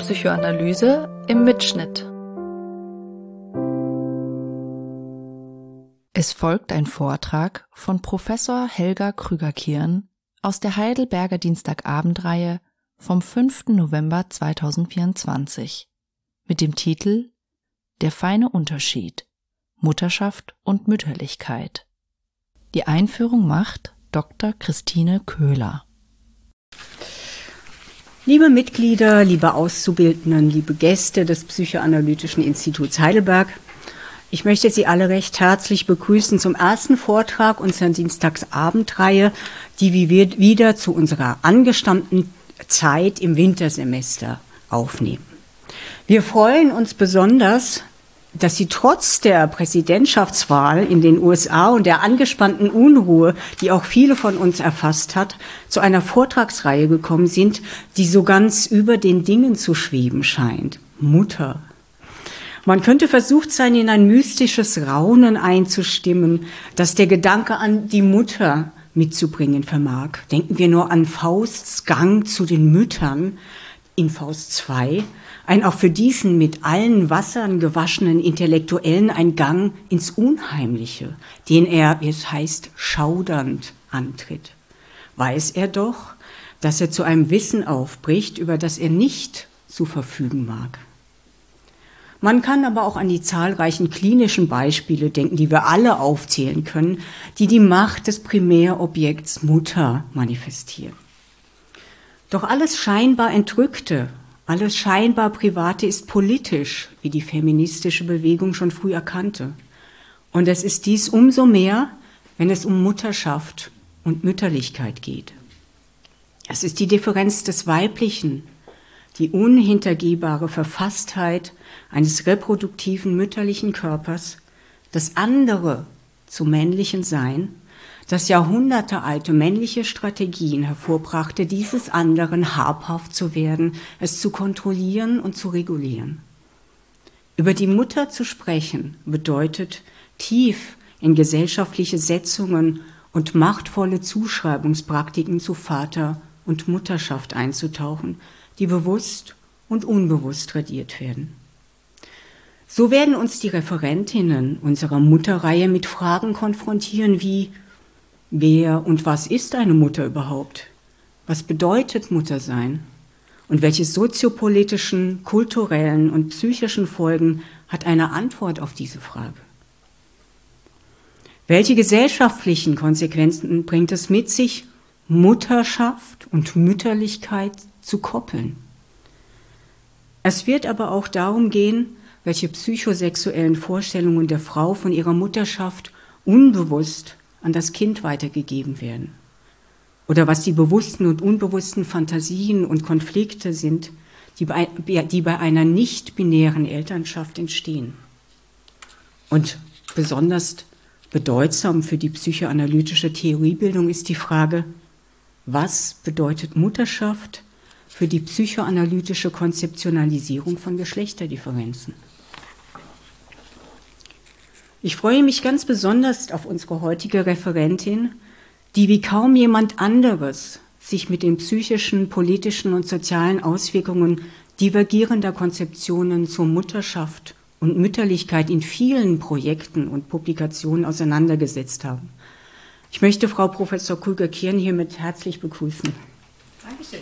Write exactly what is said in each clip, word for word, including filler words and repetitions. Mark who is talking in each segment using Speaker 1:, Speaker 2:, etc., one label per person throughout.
Speaker 1: Psychoanalyse im Mitschnitt. Es folgt ein Vortrag von Professor Helga Krüger-Kirn aus der Heidelberger Dienstagabendreihe vom fünften November zweitausendvierundzwanzig mit dem Titel Der feine Unterschied – Mutterschaft und Mütterlichkeit. Die Einführung macht Doktor Christine Köhler.
Speaker 2: Liebe Mitglieder, liebe Auszubildenden, liebe Gäste des Psychoanalytischen Instituts Heidelberg, ich möchte Sie alle recht herzlich begrüßen zum ersten Vortrag unserer Dienstagsabendreihe, die wir wieder zu unserer angestammten Zeit im Wintersemester aufnehmen. Wir freuen uns besonders, dass Sie trotz der Präsidentschaftswahl in den U S A und der angespannten Unruhe, die auch viele von uns erfasst hat, zu einer Vortragsreihe gekommen sind, die so ganz über den Dingen zu schweben scheint. Mutter. Man könnte versucht sein, in ein mystisches Raunen einzustimmen, das der Gedanke an die Mutter mitzubringen vermag. Denken wir nur an Fausts Gang zu den Müttern in Faust zwei, ein auch für diesen mit allen Wassern gewaschenen Intellektuellen ein Gang ins Unheimliche, den er, wie es heißt, schaudernd antritt. Weiß er doch, dass er zu einem Wissen aufbricht, über das er nicht zu verfügen mag. Man kann aber auch an die zahlreichen klinischen Beispiele denken, die wir alle aufzählen können, die die Macht des Primärobjekts Mutter manifestieren. Doch alles scheinbar Entrückte, alles scheinbar Private ist politisch, wie die feministische Bewegung schon früh erkannte. Und es ist dies umso mehr, wenn es um Mutterschaft und Mütterlichkeit geht. Es ist die Differenz des Weiblichen, die unhintergehbare Verfasstheit eines reproduktiven mütterlichen Körpers, das andere zum männlichen Sein, das jahrhundertealte männliche Strategien hervorbrachte, dieses anderen habhaft zu werden, es zu kontrollieren und zu regulieren. Über die Mutter zu sprechen bedeutet, tief in gesellschaftliche Setzungen und machtvolle Zuschreibungspraktiken zu Vater und Mutterschaft einzutauchen, die bewusst und unbewusst tradiert werden. So werden uns die Referentinnen unserer Mutterreihe mit Fragen konfrontieren wie: Wer und was ist eine Mutter überhaupt? Was bedeutet Muttersein? Und welche soziopolitischen, kulturellen und psychischen Folgen hat eine Antwort auf diese Frage? Welche gesellschaftlichen Konsequenzen bringt es mit sich, Mutterschaft und Mütterlichkeit zu koppeln? Es wird aber auch darum gehen, welche psychosexuellen Vorstellungen der Frau von ihrer Mutterschaft unbewusst an das Kind weitergegeben werden. Oder was die bewussten und unbewussten Fantasien und Konflikte sind, die bei, die bei einer nicht-binären Elternschaft entstehen. Und besonders bedeutsam für die psychoanalytische Theoriebildung ist die Frage: Was bedeutet Mutterschaft für die psychoanalytische Konzeptionalisierung von Geschlechterdifferenzen? Ich freue mich ganz besonders auf unsere heutige Referentin, die wie kaum jemand anderes sich mit den psychischen, politischen und sozialen Auswirkungen divergierender Konzeptionen zur Mutterschaft und Mütterlichkeit in vielen Projekten und Publikationen auseinandergesetzt haben. Ich möchte Frau Professor Krüger-Kirn hiermit herzlich begrüßen. Dankeschön.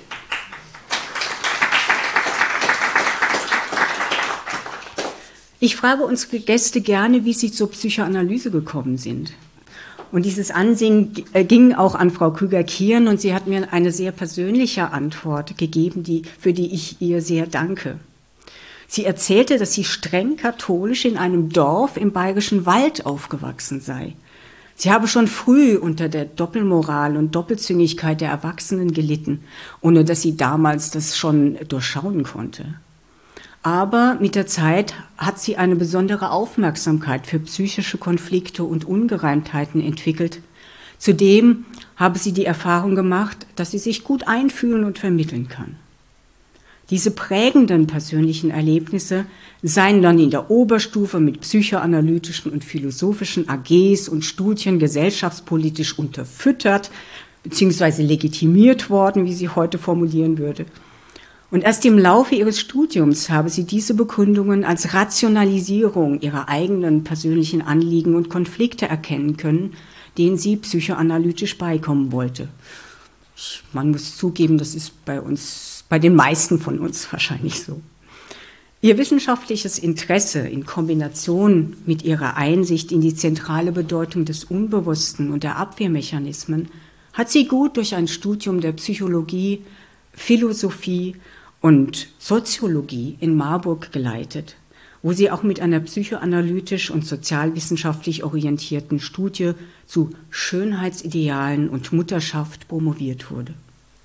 Speaker 2: Ich frage unsere Gäste gerne, wie sie zur Psychoanalyse gekommen sind. Und dieses Ansehen ging auch an Frau Krüger-Kirn, und sie hat mir eine sehr persönliche Antwort gegeben, die, für die ich ihr sehr danke. Sie erzählte, dass sie streng katholisch in einem Dorf im Bayerischen Wald aufgewachsen sei. Sie habe schon früh unter der Doppelmoral und Doppelzüngigkeit der Erwachsenen gelitten, ohne dass sie damals das schon durchschauen konnte. Aber mit der Zeit hat sie eine besondere Aufmerksamkeit für psychische Konflikte und Ungereimtheiten entwickelt. Zudem habe sie die Erfahrung gemacht, dass sie sich gut einfühlen und vermitteln kann. Diese prägenden persönlichen Erlebnisse seien dann in der Oberstufe mit psychoanalytischen und philosophischen A Gs und Studien gesellschaftspolitisch unterfüttert bzw. legitimiert worden, wie sie heute formulieren würde. Und erst im Laufe ihres Studiums habe sie diese Begründungen als Rationalisierung ihrer eigenen persönlichen Anliegen und Konflikte erkennen können, denen sie psychoanalytisch beikommen wollte. Ich, man muss zugeben, das ist bei uns, bei den meisten von uns wahrscheinlich so. Ihr wissenschaftliches Interesse in Kombination mit ihrer Einsicht in die zentrale Bedeutung des Unbewussten und der Abwehrmechanismen hat sie gut durch ein Studium der Psychologie, Philosophie und Soziologie in Marburg geleitet, wo sie auch mit einer psychoanalytisch und sozialwissenschaftlich orientierten Studie zu Schönheitsidealen und Mutterschaft promoviert wurde.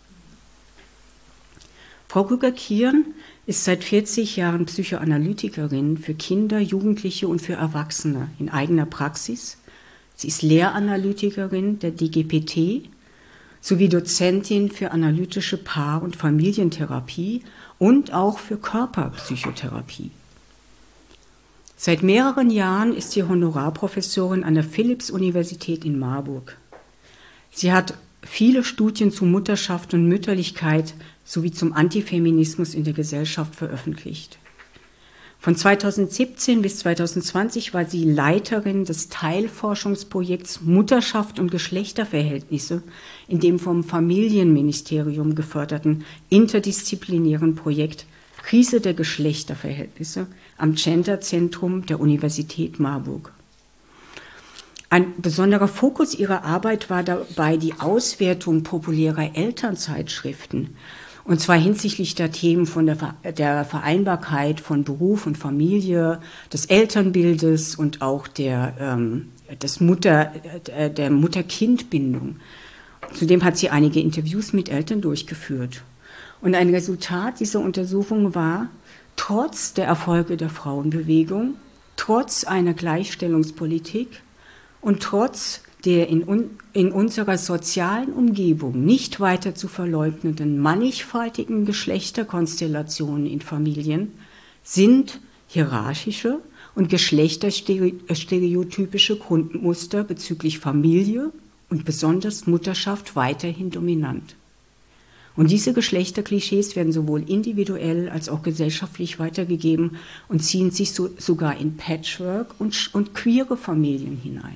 Speaker 2: Frau Krüger-Kihn ist seit vierzig Jahren Psychoanalytikerin für Kinder, Jugendliche und für Erwachsene in eigener Praxis. Sie ist Lehranalytikerin der D G P T sowie Dozentin für analytische Paar- und Familientherapie und auch für Körperpsychotherapie. Seit mehreren Jahren ist sie Honorarprofessorin an der Philipps-Universität in Marburg. Sie hat viele Studien zu Mutterschaft und Mütterlichkeit sowie zum Antifeminismus in der Gesellschaft veröffentlicht. Von zweitausendsiebzehn bis zweitausendzwanzig war sie Leiterin des Teilforschungsprojekts Mutterschaft und Geschlechterverhältnisse in dem vom Familienministerium geförderten interdisziplinären Projekt Krise der Geschlechterverhältnisse am Genderzentrum der Universität Marburg. Ein besonderer Fokus ihrer Arbeit war dabei die Auswertung populärer Elternzeitschriften, und zwar hinsichtlich der Themen von der, der Vereinbarkeit von Beruf und Familie, des Elternbildes und auch der, ähm, des Mutter, der Mutter-Kind-Bindung. Zudem hat sie einige Interviews mit Eltern durchgeführt. Und ein Resultat dieser Untersuchung war, trotz der Erfolge der Frauenbewegung, trotz einer Gleichstellungspolitik und trotz der in, un, in unserer sozialen Umgebung nicht weiter zu verleugnenden mannigfaltigen Geschlechterkonstellationen in Familien sind hierarchische und geschlechterstereotypische Grundmuster bezüglich Familie und besonders Mutterschaft weiterhin dominant. Und diese Geschlechterklischees werden sowohl individuell als auch gesellschaftlich weitergegeben und ziehen sich so, sogar in Patchwork und, und queere Familien hinein.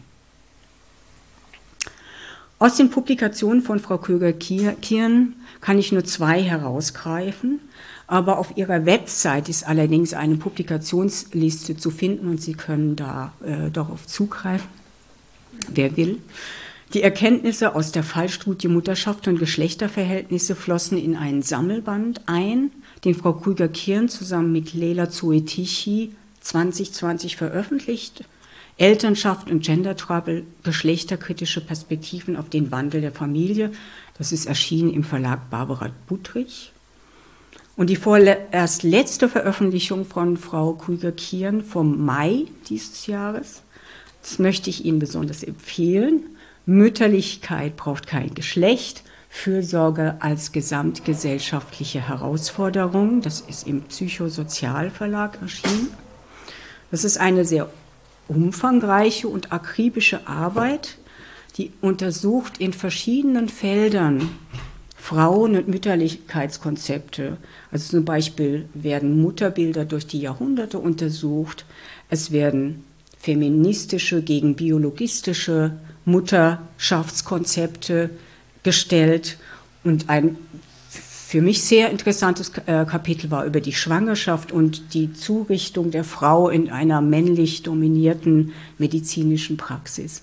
Speaker 2: Aus den Publikationen von Frau Krüger-Kihn kann ich nur zwei herausgreifen, aber auf ihrer Website ist allerdings eine Publikationsliste zu finden und Sie können da äh, darauf zugreifen, wer will. Die Erkenntnisse aus der Fallstudie Mutterschaft und Geschlechterverhältnisse flossen in einen Sammelband ein, den Frau Krüger-Kihn zusammen mit Leila Zoetichi zwanzig zwanzig veröffentlicht. Elternschaft und Gender Trouble, geschlechterkritische Perspektiven auf den Wandel der Familie. Das ist erschienen im Verlag Barbara Budrich. Und die vorerst letzte Veröffentlichung von Frau Krüger-Kihn vom Mai dieses Jahres, das möchte ich Ihnen besonders empfehlen. Mütterlichkeit braucht kein Geschlecht, Fürsorge als gesamtgesellschaftliche Herausforderung. Das ist im Psychosozialverlag erschienen. Das ist eine sehr umfangreiche und akribische Arbeit, die untersucht in verschiedenen Feldern Frauen- und Mütterlichkeitskonzepte. Also zum Beispiel werden Mutterbilder durch die Jahrhunderte untersucht, es werden feministische gegen biologistische Mutterschaftskonzepte gestellt und ein für mich sehr interessantes Kapitel war über die Schwangerschaft und die Zurichtung der Frau in einer männlich dominierten medizinischen Praxis.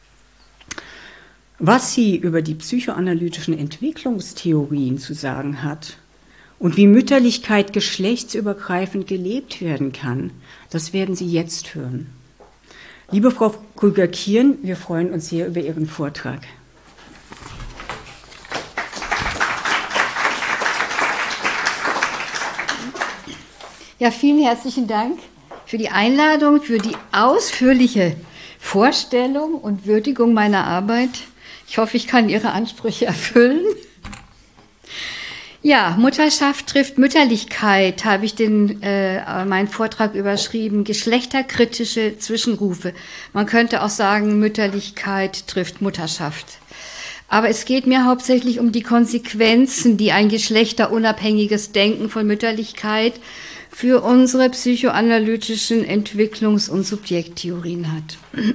Speaker 2: Was sie über die psychoanalytischen Entwicklungstheorien zu sagen hat und wie Mütterlichkeit geschlechtsübergreifend gelebt werden kann, das werden Sie jetzt hören. Liebe Frau Krüger-Kihn, wir freuen uns sehr über Ihren Vortrag.
Speaker 3: Ja, vielen herzlichen Dank für die Einladung, für die ausführliche Vorstellung und Würdigung meiner Arbeit. Ich hoffe, ich kann Ihre Ansprüche erfüllen. Ja, Mutterschaft trifft Mütterlichkeit, habe ich den, äh, meinen Vortrag überschrieben, geschlechterkritische Zwischenrufe. Man könnte auch sagen, Mütterlichkeit trifft Mutterschaft. Aber es geht mir hauptsächlich um die Konsequenzen, die ein geschlechterunabhängiges Denken von Mütterlichkeit für unsere psychoanalytischen Entwicklungs- und Subjekttheorien hat.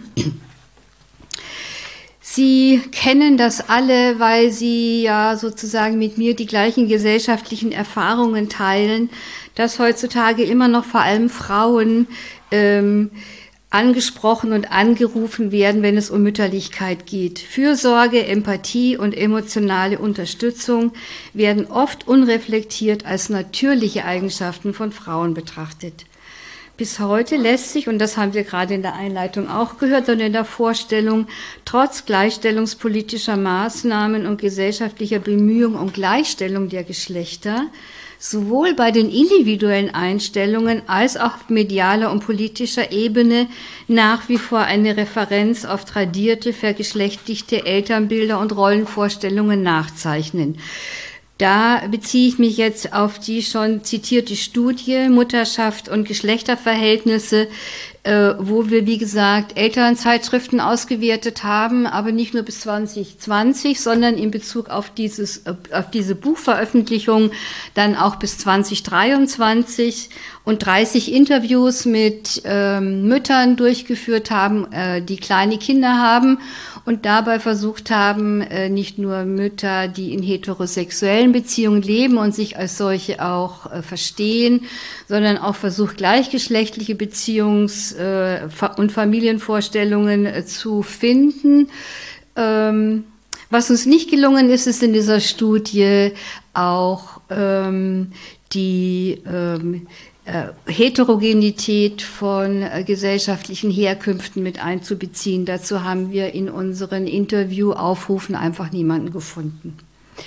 Speaker 3: Sie kennen das alle, weil Sie ja sozusagen mit mir die gleichen gesellschaftlichen Erfahrungen teilen, dass heutzutage immer noch vor allem Frauen ähm, angesprochen und angerufen werden, wenn es um Mütterlichkeit geht. Fürsorge, Empathie und emotionale Unterstützung werden oft unreflektiert als natürliche Eigenschaften von Frauen betrachtet. Bis heute lässt sich, und das haben wir gerade in der Einleitung auch gehört und in der Vorstellung, trotz gleichstellungspolitischer Maßnahmen und gesellschaftlicher Bemühungen um Gleichstellung der Geschlechter sowohl bei den individuellen Einstellungen als auch auf medialer und politischer Ebene nach wie vor eine Referenz auf tradierte, vergeschlechtlichte Elternbilder und Rollenvorstellungen nachzeichnen. Da beziehe ich mich jetzt auf die schon zitierte Studie Mutterschaft und Geschlechterverhältnisse, äh, wo wir, wie gesagt, Elternzeitschriften ausgewertet haben, aber nicht nur bis zwanzig zwanzig, sondern in Bezug auf dieses, auf diese Buchveröffentlichung dann auch bis zwanzig dreiundzwanzig und dreißig Interviews mit ähm, Müttern durchgeführt haben, äh, die kleine Kinder haben und dabei versucht haben, äh, nicht nur Mütter, die in heterosexuellen Beziehungen leben und sich als solche auch äh, verstehen, sondern auch versucht, gleichgeschlechtliche Beziehungs- äh, und Familienvorstellungen äh, zu finden. Ähm, was uns nicht gelungen ist, ist in dieser Studie auch ähm, die ähm, Äh, Heterogenität von äh, gesellschaftlichen Herkünften mit einzubeziehen. Dazu haben wir in unseren Interviewaufrufen einfach niemanden gefunden.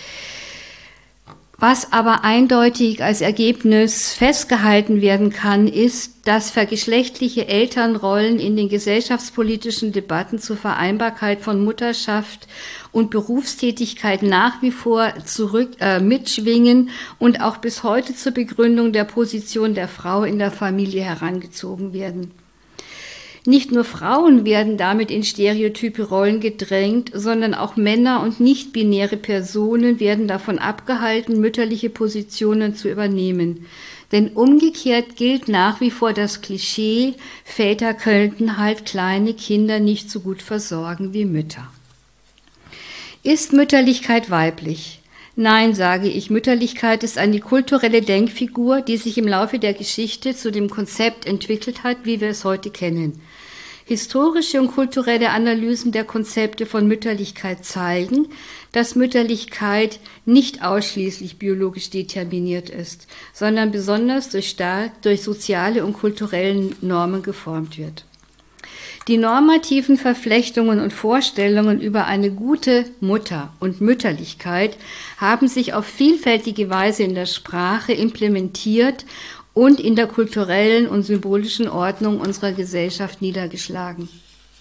Speaker 3: Was aber eindeutig als Ergebnis festgehalten werden kann, ist, dass vergeschlechtliche Elternrollen in den gesellschaftspolitischen Debatten zur Vereinbarkeit von Mutterschaft und Berufstätigkeit nach wie vor zurück äh, mitschwingen und auch bis heute zur Begründung der Position der Frau in der Familie herangezogen werden. Nicht nur Frauen werden damit in stereotype Rollen gedrängt, sondern auch Männer und nicht-binäre Personen werden davon abgehalten, mütterliche Positionen zu übernehmen. Denn umgekehrt gilt nach wie vor das Klischee, Väter könnten halt kleine Kinder nicht so gut versorgen wie Mütter. Ist Mütterlichkeit weiblich? Nein, sage ich, Mütterlichkeit ist eine kulturelle Denkfigur, die sich im Laufe der Geschichte zu dem Konzept entwickelt hat, wie wir es heute kennen. Historische und kulturelle Analysen der Konzepte von Mütterlichkeit zeigen, dass Mütterlichkeit nicht ausschließlich biologisch determiniert ist, sondern besonders durch stark durch soziale und kulturelle Normen geformt wird. Die normativen Verflechtungen und Vorstellungen über eine gute Mutter und Mütterlichkeit haben sich auf vielfältige Weise in der Sprache implementiert und in der kulturellen und symbolischen Ordnung unserer Gesellschaft niedergeschlagen.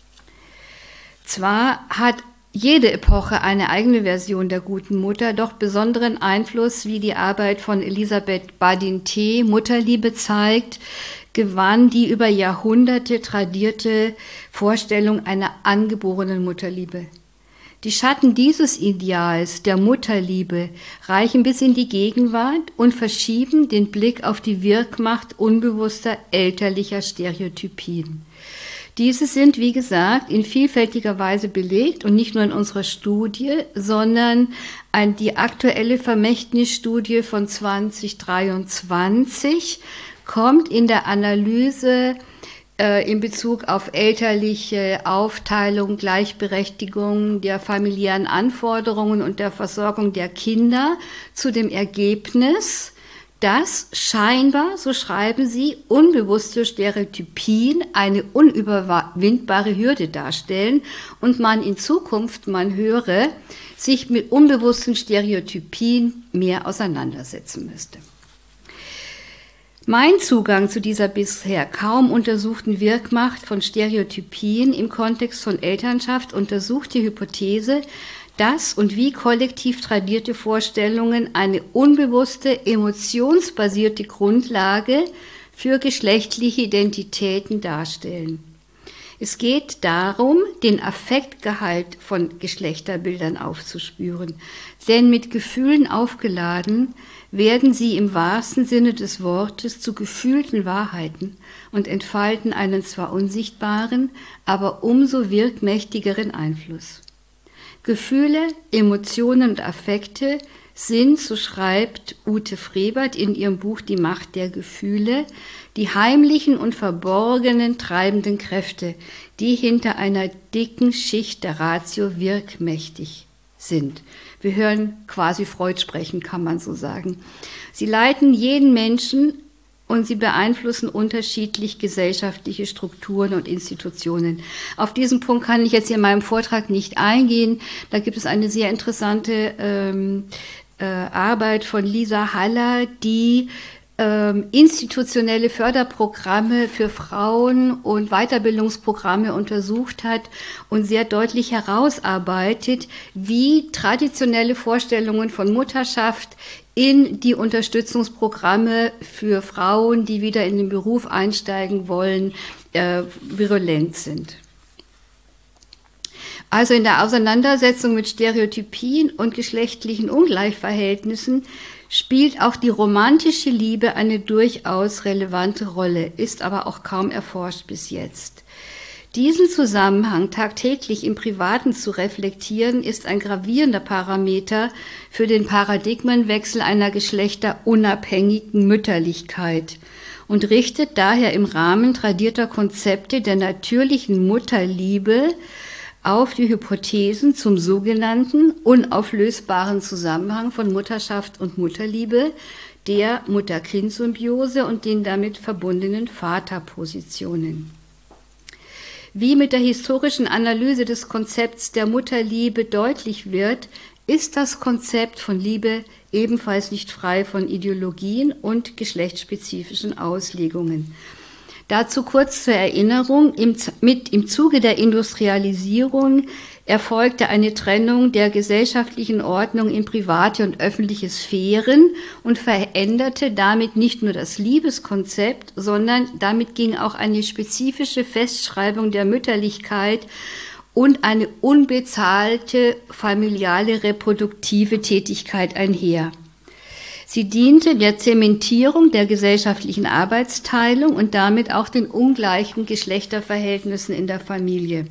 Speaker 3: Zwar hat jede Epoche eine eigene Version der guten Mutter, doch besonderen Einfluss, wie die Arbeit von Elisabeth Badinter Mutterliebe zeigt, gewann die über Jahrhunderte tradierte Vorstellung einer angeborenen Mutterliebe. Die Schatten dieses Ideals der Mutterliebe reichen bis in die Gegenwart und verschieben den Blick auf die Wirkmacht unbewusster elterlicher Stereotypien. Diese sind, wie gesagt, in vielfältiger Weise belegt und nicht nur in unserer Studie, sondern die aktuelle Vermächtnisstudie von zwanzig dreiundzwanzig kommt in der Analyse äh, in Bezug auf elterliche Aufteilung, Gleichberechtigung der familiären Anforderungen und der Versorgung der Kinder zu dem Ergebnis, dass scheinbar, so schreiben sie, unbewusste Stereotypien eine unüberwindbare Hürde darstellen und man in Zukunft, man höre, sich mit unbewussten Stereotypien mehr auseinandersetzen müsste. Mein Zugang zu dieser bisher kaum untersuchten Wirkmacht von Stereotypien im Kontext von Elternschaft untersucht die Hypothese, dass und wie kollektiv tradierte Vorstellungen eine unbewusste, emotionsbasierte Grundlage für geschlechtliche Identitäten darstellen. Es geht darum, den Affektgehalt von Geschlechterbildern aufzuspüren. Denn mit Gefühlen aufgeladen werden sie im wahrsten Sinne des Wortes zu gefühlten Wahrheiten und entfalten einen zwar unsichtbaren, aber umso wirkmächtigeren Einfluss. Gefühle, Emotionen und Affekte sind, so schreibt Ute Frebert in ihrem Buch Die Macht der Gefühle, die heimlichen und verborgenen treibenden Kräfte, die hinter einer dicken Schicht der Ratio wirkmächtig sind. Wir hören quasi Freud sprechen, kann man so sagen. Sie leiten jeden Menschen und sie beeinflussen unterschiedlich gesellschaftliche Strukturen und Institutionen. Auf diesen Punkt kann ich jetzt hier in meinem Vortrag nicht eingehen. Da gibt es eine sehr interessante ähm, äh, Arbeit von Lisa Haller, die ähm, institutionelle Förderprogramme für Frauen und Weiterbildungsprogramme untersucht hat und sehr deutlich herausarbeitet, wie traditionelle Vorstellungen von Mutterschaft in die Unterstützungsprogramme für Frauen, die wieder in den Beruf einsteigen wollen, äh, virulent sind. Also in der Auseinandersetzung mit Stereotypien und geschlechtlichen Ungleichverhältnissen spielt auch die romantische Liebe eine durchaus relevante Rolle, ist aber auch kaum erforscht bis jetzt. Diesen Zusammenhang tagtäglich im Privaten zu reflektieren, ist ein gravierender Parameter für den Paradigmenwechsel einer geschlechterunabhängigen Mütterlichkeit und richtet daher im Rahmen tradierter Konzepte der natürlichen Mutterliebe auf die Hypothesen zum sogenannten unauflösbaren Zusammenhang von Mutterschaft und Mutterliebe, der Mutter-Kind-Symbiose und den damit verbundenen Vaterpositionen. Wie mit der historischen Analyse des Konzepts der Mutterliebe deutlich wird, ist das Konzept von Liebe ebenfalls nicht frei von Ideologien und geschlechtsspezifischen Auslegungen. Dazu kurz zur Erinnerung, im, mit, im Zuge der Industrialisierung erfolgte eine Trennung der gesellschaftlichen Ordnung in private und öffentliche Sphären und veränderte damit nicht nur das Liebeskonzept, sondern damit ging auch eine spezifische Festschreibung der Mütterlichkeit und eine unbezahlte familiale reproduktive Tätigkeit einher. Sie diente der Zementierung der gesellschaftlichen Arbeitsteilung und damit auch den ungleichen Geschlechterverhältnissen in der Familie.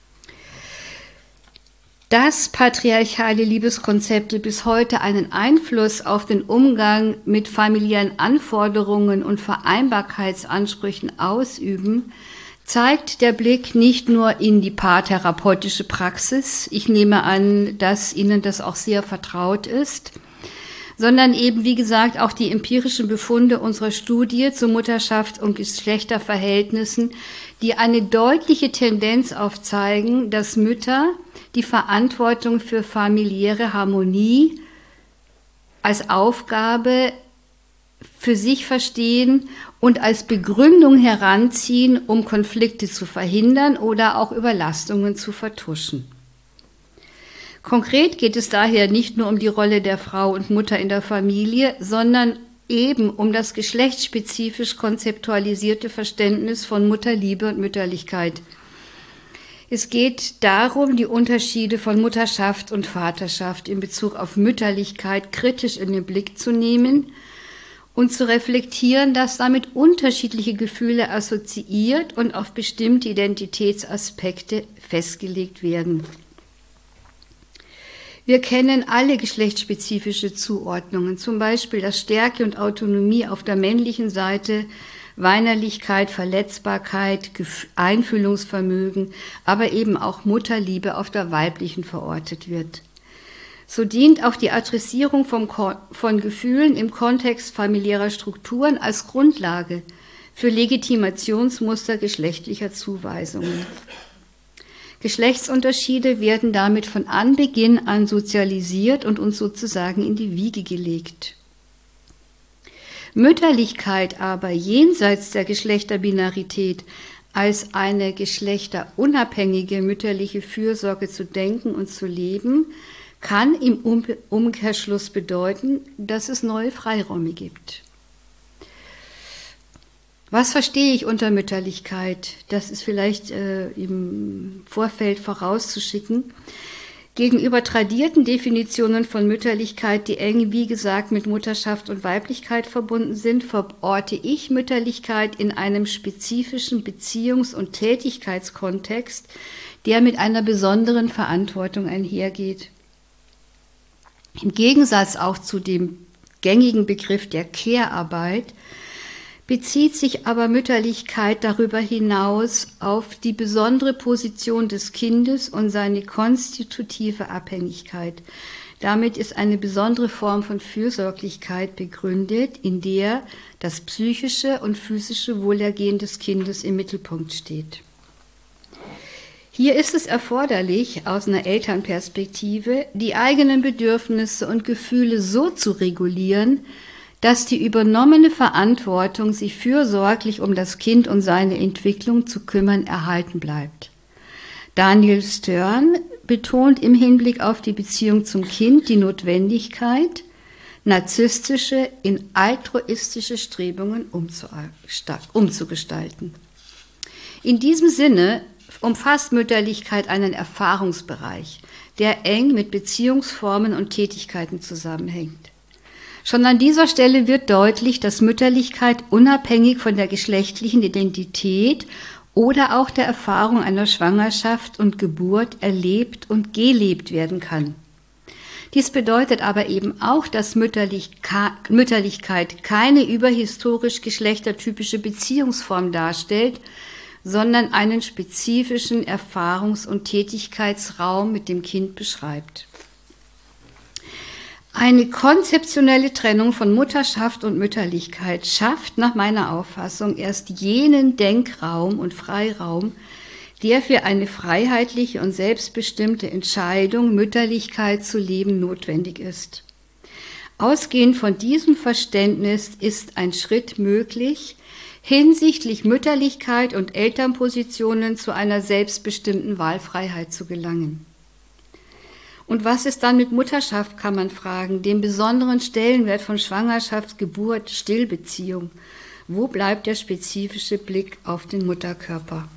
Speaker 3: Dass patriarchale Liebeskonzepte bis heute einen Einfluss auf den Umgang mit familiären Anforderungen und Vereinbarkeitsansprüchen ausüben, zeigt der Blick nicht nur in die paartherapeutische Praxis, ich nehme an, dass Ihnen das auch sehr vertraut ist, sondern eben, wie gesagt, auch die empirischen Befunde unserer Studie zu Mutterschaft und Geschlechterverhältnissen, die eine deutliche Tendenz aufzeigen, dass Mütter die Verantwortung für familiäre Harmonie als Aufgabe für sich verstehen und als Begründung heranziehen, um Konflikte zu verhindern oder auch Überlastungen zu vertuschen. Konkret geht es daher nicht nur um die Rolle der Frau und Mutter in der Familie, sondern eben um das geschlechtsspezifisch konzeptualisierte Verständnis von Mutterliebe und Mütterlichkeit. Es geht darum, die Unterschiede von Mutterschaft und Vaterschaft in Bezug auf Mütterlichkeit kritisch in den Blick zu nehmen und zu reflektieren, dass damit unterschiedliche Gefühle assoziiert und auf bestimmte Identitätsaspekte festgelegt werden. Wir kennen alle geschlechtsspezifische Zuordnungen, zum Beispiel dass Stärke und Autonomie auf der männlichen Seite, Weinerlichkeit, Verletzbarkeit, Einfühlungsvermögen, aber eben auch Mutterliebe auf der weiblichen verortet wird. So dient auch die Adressierung vom, von Gefühlen im Kontext familiärer Strukturen als Grundlage für Legitimationsmuster geschlechtlicher Zuweisungen. Geschlechtsunterschiede werden damit von Anbeginn an sozialisiert und uns sozusagen in die Wiege gelegt. Mütterlichkeit aber jenseits der Geschlechterbinarität als eine geschlechterunabhängige mütterliche Fürsorge zu denken und zu leben, kann im Umkehrschluss bedeuten, dass es neue Freiräume gibt. Was verstehe ich unter Mütterlichkeit? Das ist vielleicht äh, im Vorfeld vorauszuschicken. Gegenüber tradierten Definitionen von Mütterlichkeit, die eng, wie gesagt, mit Mutterschaft und Weiblichkeit verbunden sind, verorte ich Mütterlichkeit in einem spezifischen Beziehungs- und Tätigkeitskontext, der mit einer besonderen Verantwortung einhergeht. Im Gegensatz auch zu dem gängigen Begriff der Care-Arbeit bezieht sich aber Mütterlichkeit darüber hinaus auf die besondere Position des Kindes und seine konstitutive Abhängigkeit. Damit ist eine besondere Form von Fürsorglichkeit begründet, in der das psychische und physische Wohlergehen des Kindes im Mittelpunkt steht. Hier ist es erforderlich, aus einer Elternperspektive die eigenen Bedürfnisse und Gefühle so zu regulieren, dass die übernommene Verantwortung, sich fürsorglich um das Kind und seine Entwicklung zu kümmern, erhalten bleibt. Daniel Stern betont im Hinblick auf die Beziehung zum Kind die Notwendigkeit, narzisstische in altruistische Strebungen umzugestalten. In diesem Sinne umfasst Mütterlichkeit einen Erfahrungsbereich, der eng mit Beziehungsformen und Tätigkeiten zusammenhängt. Schon an dieser Stelle wird deutlich, dass Mütterlichkeit unabhängig von der geschlechtlichen Identität oder auch der Erfahrung einer Schwangerschaft und Geburt erlebt und gelebt werden kann. Dies bedeutet aber eben auch, dass Mütterlichkeit keine überhistorisch geschlechtertypische Beziehungsform darstellt, sondern einen spezifischen Erfahrungs- und Tätigkeitsraum mit dem Kind beschreibt. Eine konzeptionelle Trennung von Mutterschaft und Mütterlichkeit schafft nach meiner Auffassung erst jenen Denkraum und Freiraum, der für eine freiheitliche und selbstbestimmte Entscheidung, Mütterlichkeit zu leben, notwendig ist. Ausgehend von diesem Verständnis ist ein Schritt möglich, hinsichtlich Mütterlichkeit und Elternpositionen zu einer selbstbestimmten Wahlfreiheit zu gelangen. Und was ist dann mit Mutterschaft, kann man fragen, dem besonderen Stellenwert von Schwangerschaft, Geburt, Stillbeziehung? Wo bleibt der spezifische Blick auf den Mutterkörper?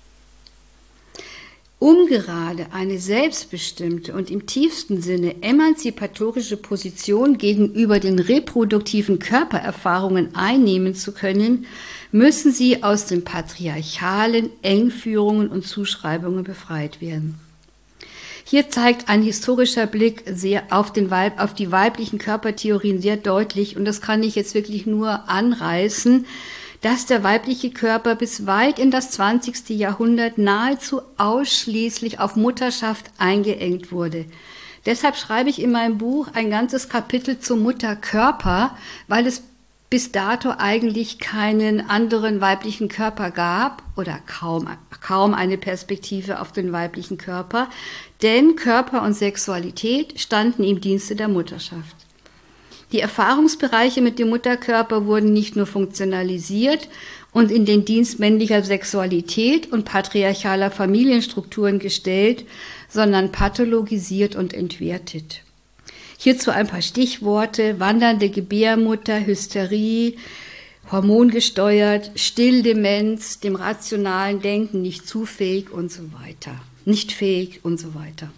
Speaker 3: Um gerade eine selbstbestimmte und im tiefsten Sinne emanzipatorische Position gegenüber den reproduktiven Körpererfahrungen einnehmen zu können, müssen sie aus den patriarchalen Engführungen und Zuschreibungen befreit werden. Hier zeigt ein historischer Blick sehr auf, den Weib, auf die weiblichen Körpertheorien sehr deutlich, und das kann ich jetzt wirklich nur anreißen, dass der weibliche Körper bis weit in das zwanzigste Jahrhundert nahezu ausschließlich auf Mutterschaft eingeengt wurde. Deshalb schreibe ich in meinem Buch ein ganzes Kapitel zum Mutterkörper, weil es bis dato eigentlich keinen anderen weiblichen Körper gab oder kaum, kaum eine Perspektive auf den weiblichen Körper, denn Körper und Sexualität standen im Dienste der Mutterschaft. Die Erfahrungsbereiche mit dem Mutterkörper wurden nicht nur funktionalisiert und in den Dienst männlicher Sexualität und patriarchaler Familienstrukturen gestellt, sondern pathologisiert und entwertet. Hierzu ein paar Stichworte: wandernde Gebärmutter, Hysterie, hormongesteuert, Stilldemenz, dem rationalen Denken nicht zufähig und so weiter, nicht fähig und so weiter.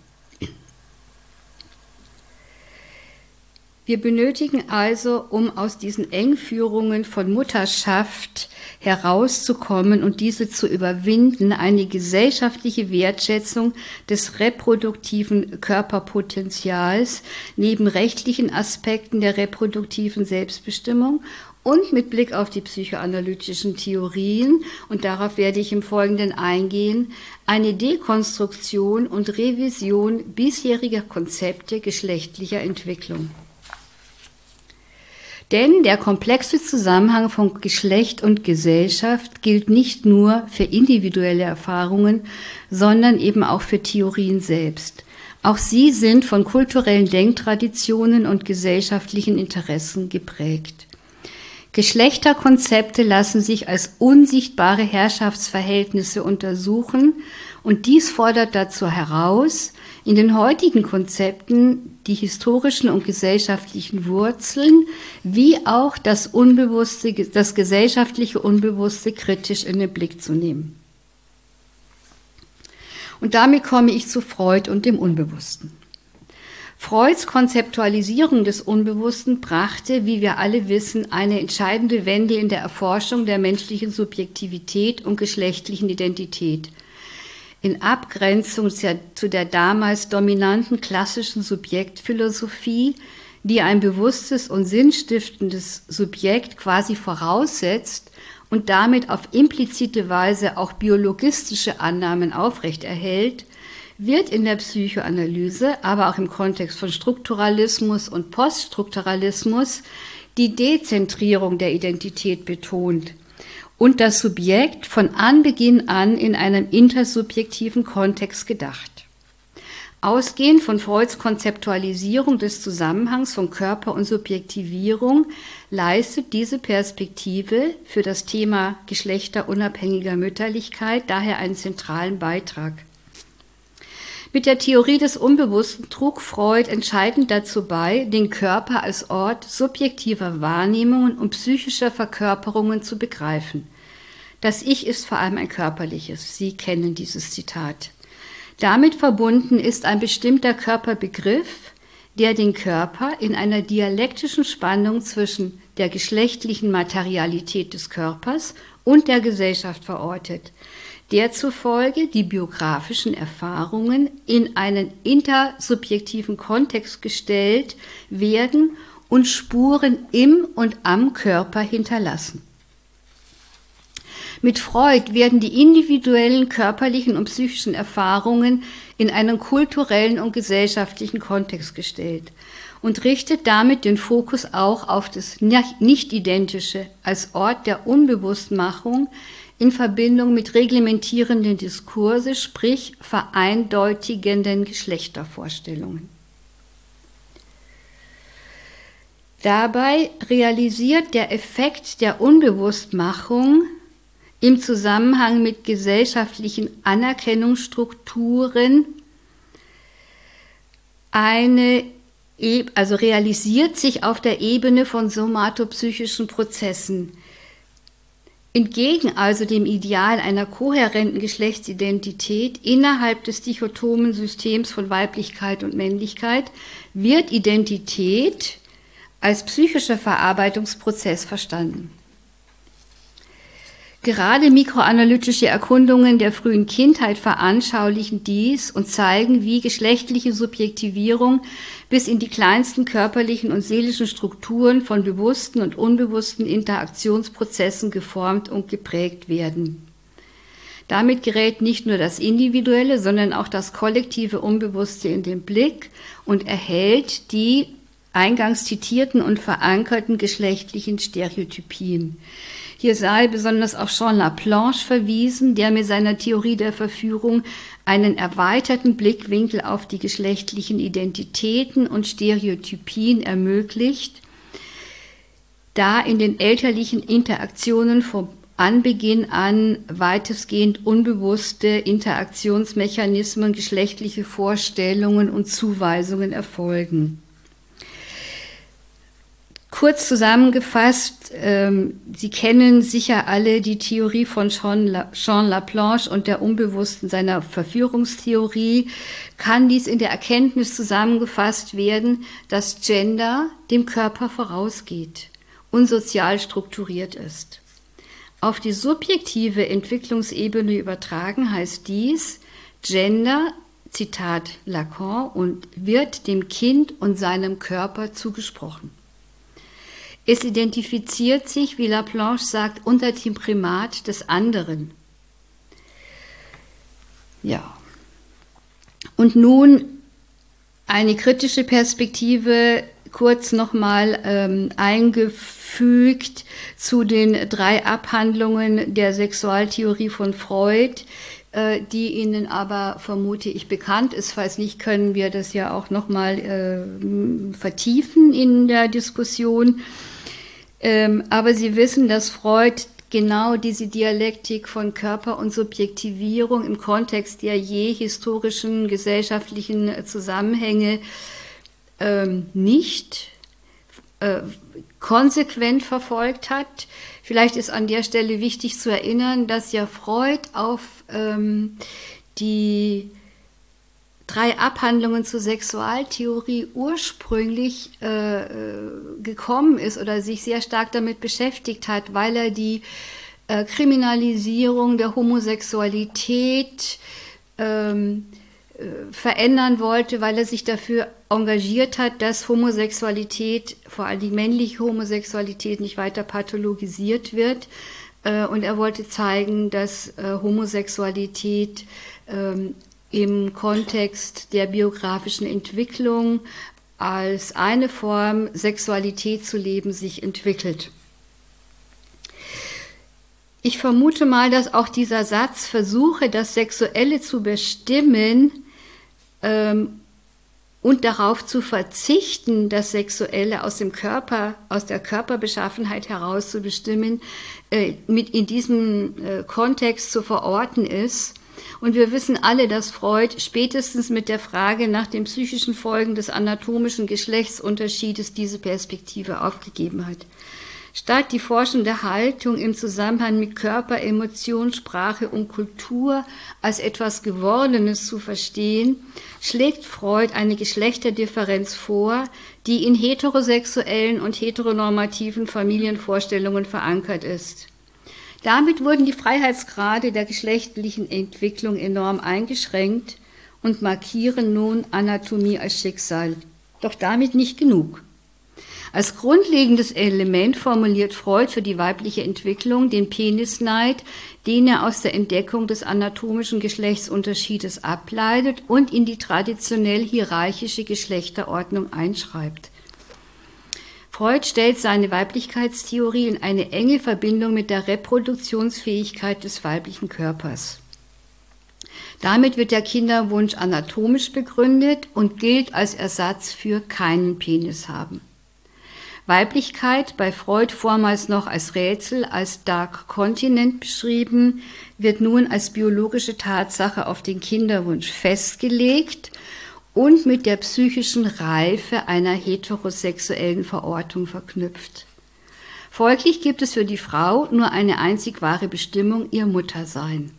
Speaker 3: Wir benötigen also, um aus diesen Engführungen von Mutterschaft herauszukommen und diese zu überwinden, eine gesellschaftliche Wertschätzung des reproduktiven Körperpotenzials neben rechtlichen Aspekten der reproduktiven Selbstbestimmung und mit Blick auf die psychoanalytischen Theorien, und darauf werde ich im Folgenden eingehen, eine Dekonstruktion und Revision bisheriger Konzepte geschlechtlicher Entwicklung. Denn der komplexe Zusammenhang von Geschlecht und Gesellschaft gilt nicht nur für individuelle Erfahrungen, sondern eben auch für Theorien selbst. Auch sie sind von kulturellen Denktraditionen und gesellschaftlichen Interessen geprägt. Geschlechterkonzepte lassen sich als unsichtbare Herrschaftsverhältnisse untersuchen und dies fordert dazu heraus, in den heutigen Konzepten die historischen und gesellschaftlichen Wurzeln wie auch das Unbewusste, das gesellschaftliche Unbewusste kritisch in den Blick zu nehmen. Und damit komme ich zu Freud und dem Unbewussten. Freuds Konzeptualisierung des Unbewussten brachte, wie wir alle wissen, eine entscheidende Wende in der Erforschung der menschlichen Subjektivität und geschlechtlichen Identität. In Abgrenzung zu der damals dominanten klassischen Subjektphilosophie, die ein bewusstes und sinnstiftendes Subjekt quasi voraussetzt und damit auf implizite Weise auch biologistische Annahmen aufrechterhält, wird in der Psychoanalyse, aber auch im Kontext von Strukturalismus und Poststrukturalismus die Dezentrierung der Identität betont und das Subjekt von Anbeginn an in einem intersubjektiven Kontext gedacht. Ausgehend von Freuds Konzeptualisierung des Zusammenhangs von Körper und Subjektivierung leistet diese Perspektive für das Thema geschlechterunabhängiger Mütterlichkeit daher einen zentralen Beitrag. Mit der Theorie des Unbewussten trug Freud entscheidend dazu bei, den Körper als Ort subjektiver Wahrnehmungen und psychischer Verkörperungen zu begreifen. Das Ich ist vor allem ein körperliches. Sie kennen dieses Zitat. Damit verbunden ist ein bestimmter Körperbegriff, der den Körper in einer dialektischen Spannung zwischen der geschlechtlichen Materialität des Körpers und der Gesellschaft verortet, der zufolge die biografischen Erfahrungen in einen intersubjektiven Kontext gestellt werden und Spuren im und am Körper hinterlassen. Mit Freud werden die individuellen körperlichen und psychischen Erfahrungen in einen kulturellen und gesellschaftlichen Kontext gestellt und richtet damit den Fokus auch auf das Nicht-Identische als Ort der Unbewusstmachung in Verbindung mit reglementierenden Diskurse, sprich vereindeutigenden Geschlechtervorstellungen. Dabei realisiert der Effekt der Unbewusstmachung im Zusammenhang mit gesellschaftlichen Anerkennungsstrukturen eine, also realisiert sich auf der Ebene von somatopsychischen Prozessen. Entgegen also dem Ideal einer kohärenten Geschlechtsidentität innerhalb des dichotomen Systems von Weiblichkeit und Männlichkeit wird Identität als psychischer Verarbeitungsprozess verstanden. Gerade mikroanalytische Erkundungen der frühen Kindheit veranschaulichen dies und zeigen, wie geschlechtliche Subjektivierung bis in die kleinsten körperlichen und seelischen Strukturen von bewussten und unbewussten Interaktionsprozessen geformt und geprägt werden. Damit gerät nicht nur das individuelle, sondern auch das kollektive Unbewusste in den Blick und erhält die eingangs zitierten und verankerten geschlechtlichen Stereotypien. Hier sei besonders auf Jean Laplanche verwiesen, der mit seiner Theorie der Verführung einen erweiterten Blickwinkel auf die geschlechtlichen Identitäten und Stereotypien ermöglicht, da in den elterlichen Interaktionen von Anbeginn an weitestgehend unbewusste Interaktionsmechanismen, geschlechtliche Vorstellungen und Zuweisungen erfolgen. Kurz zusammengefasst, ähm, Sie kennen sicher alle die Theorie von Jean, La- Jean Laplanche und der Unbewussten seiner Verführungstheorie. Kann dies in der Erkenntnis zusammengefasst werden, dass Gender dem Körper vorausgeht und sozial strukturiert ist. Auf die subjektive Entwicklungsebene übertragen heißt dies, Gender, Zitat Lacan, und wird dem Kind und seinem Körper zugesprochen. Es identifiziert sich, wie Laplanche sagt, unter dem Primat des anderen. Ja. Und nun eine kritische Perspektive, kurz nochmal ähm, eingefügt zu den drei Abhandlungen der Sexualtheorie von Freud, äh, die Ihnen aber, vermute ich, bekannt ist. Falls nicht, können wir das ja auch nochmal äh, vertiefen in der Diskussion. Ähm, aber Sie wissen, dass Freud genau diese Dialektik von Körper und Subjektivierung im Kontext der je historischen gesellschaftlichen Zusammenhänge ähm, nicht äh, konsequent verfolgt hat. Vielleicht ist an der Stelle wichtig zu erinnern, dass ja Freud auf ähm, die drei Abhandlungen zur Sexualtheorie ursprünglich äh, gekommen ist oder sich sehr stark damit beschäftigt hat, weil er die äh, Kriminalisierung der Homosexualität ähm, äh, verändern wollte, weil er sich dafür engagiert hat, dass Homosexualität, vor allem die männliche Homosexualität, nicht weiter pathologisiert wird. Äh, und er wollte zeigen, dass äh, Homosexualität ähm, im Kontext der biografischen Entwicklung als eine Form, Sexualität zu leben, sich entwickelt. Ich vermute mal, dass auch dieser Satz versuche, das Sexuelle zu bestimmen ähm, und darauf zu verzichten, das Sexuelle aus dem Körper, aus der Körperbeschaffenheit heraus zu bestimmen, äh, mit in diesem äh, Kontext zu verorten ist. Und wir wissen alle, dass Freud spätestens mit der Frage nach den psychischen Folgen des anatomischen Geschlechtsunterschiedes diese Perspektive aufgegeben hat. Statt die forschende Haltung im Zusammenhang mit Körper, Emotion, Sprache und Kultur als etwas Gewordenes zu verstehen, schlägt Freud eine Geschlechterdifferenz vor, die in heterosexuellen und heteronormativen Familienvorstellungen verankert ist. Damit wurden die Freiheitsgrade der geschlechtlichen Entwicklung enorm eingeschränkt und markieren nun Anatomie als Schicksal. Doch damit nicht genug. Als grundlegendes Element formuliert Freud für die weibliche Entwicklung den Penisneid, den er aus der Entdeckung des anatomischen Geschlechtsunterschiedes ableitet und in die traditionell hierarchische Geschlechterordnung einschreibt. Freud stellt seine Weiblichkeitstheorie in eine enge Verbindung mit der Reproduktionsfähigkeit des weiblichen Körpers. Damit wird der Kinderwunsch anatomisch begründet und gilt als Ersatz für keinen Penis haben. Weiblichkeit, bei Freud vormals noch als Rätsel, als Dark Continent beschrieben, wird nun als biologische Tatsache auf den Kinderwunsch festgelegt und mit der psychischen Reife einer heterosexuellen Verortung verknüpft. Folglich gibt es für die Frau nur eine einzig wahre Bestimmung, ihr Muttersein.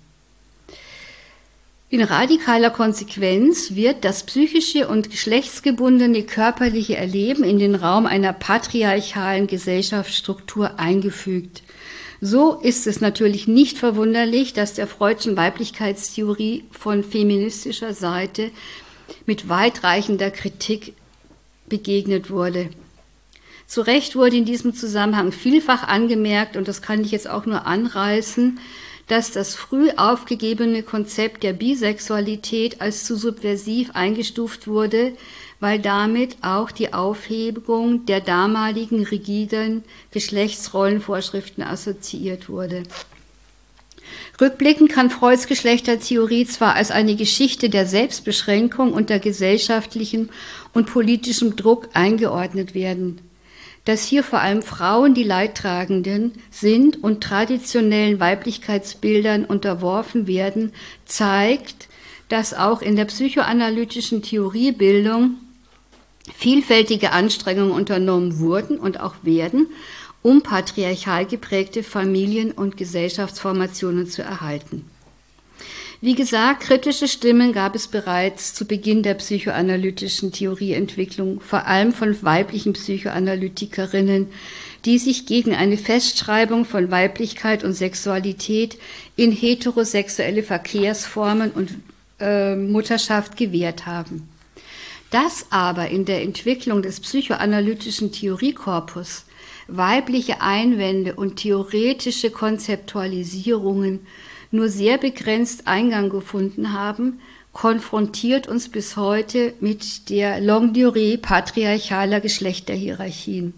Speaker 3: In radikaler Konsequenz wird das psychische und geschlechtsgebundene körperliche Erleben in den Raum einer patriarchalen Gesellschaftsstruktur eingefügt. So ist es natürlich nicht verwunderlich, dass der Freudschen Weiblichkeitstheorie von feministischer Seite mit weitreichender Kritik begegnet wurde. Zu Recht wurde in diesem Zusammenhang vielfach angemerkt, und das kann ich jetzt auch nur anreißen, dass das früh aufgegebene Konzept der Bisexualität als zu subversiv eingestuft wurde, weil damit auch die Aufhebung der damaligen rigiden Geschlechtsrollenvorschriften assoziiert wurde. Rückblickend kann Freuds Geschlechtertheorie zwar als eine Geschichte der Selbstbeschränkung unter gesellschaftlichem und politischem Druck eingeordnet werden. Dass hier vor allem Frauen die Leidtragenden sind und traditionellen Weiblichkeitsbildern unterworfen werden, zeigt, dass auch in der psychoanalytischen Theoriebildung vielfältige Anstrengungen unternommen wurden und auch werden, um patriarchal geprägte Familien- und Gesellschaftsformationen zu erhalten. Wie gesagt, kritische Stimmen gab es bereits zu Beginn der psychoanalytischen Theorieentwicklung, vor allem von weiblichen Psychoanalytikerinnen, die sich gegen eine Festschreibung von Weiblichkeit und Sexualität in heterosexuelle Verkehrsformen und äh, Mutterschaft gewehrt haben. Dass aber in der Entwicklung des psychoanalytischen Theoriekorpus weibliche Einwände und theoretische Konzeptualisierungen nur sehr begrenzt Eingang gefunden haben, konfrontiert uns bis heute mit der Longue Durée patriarchaler Geschlechterhierarchien.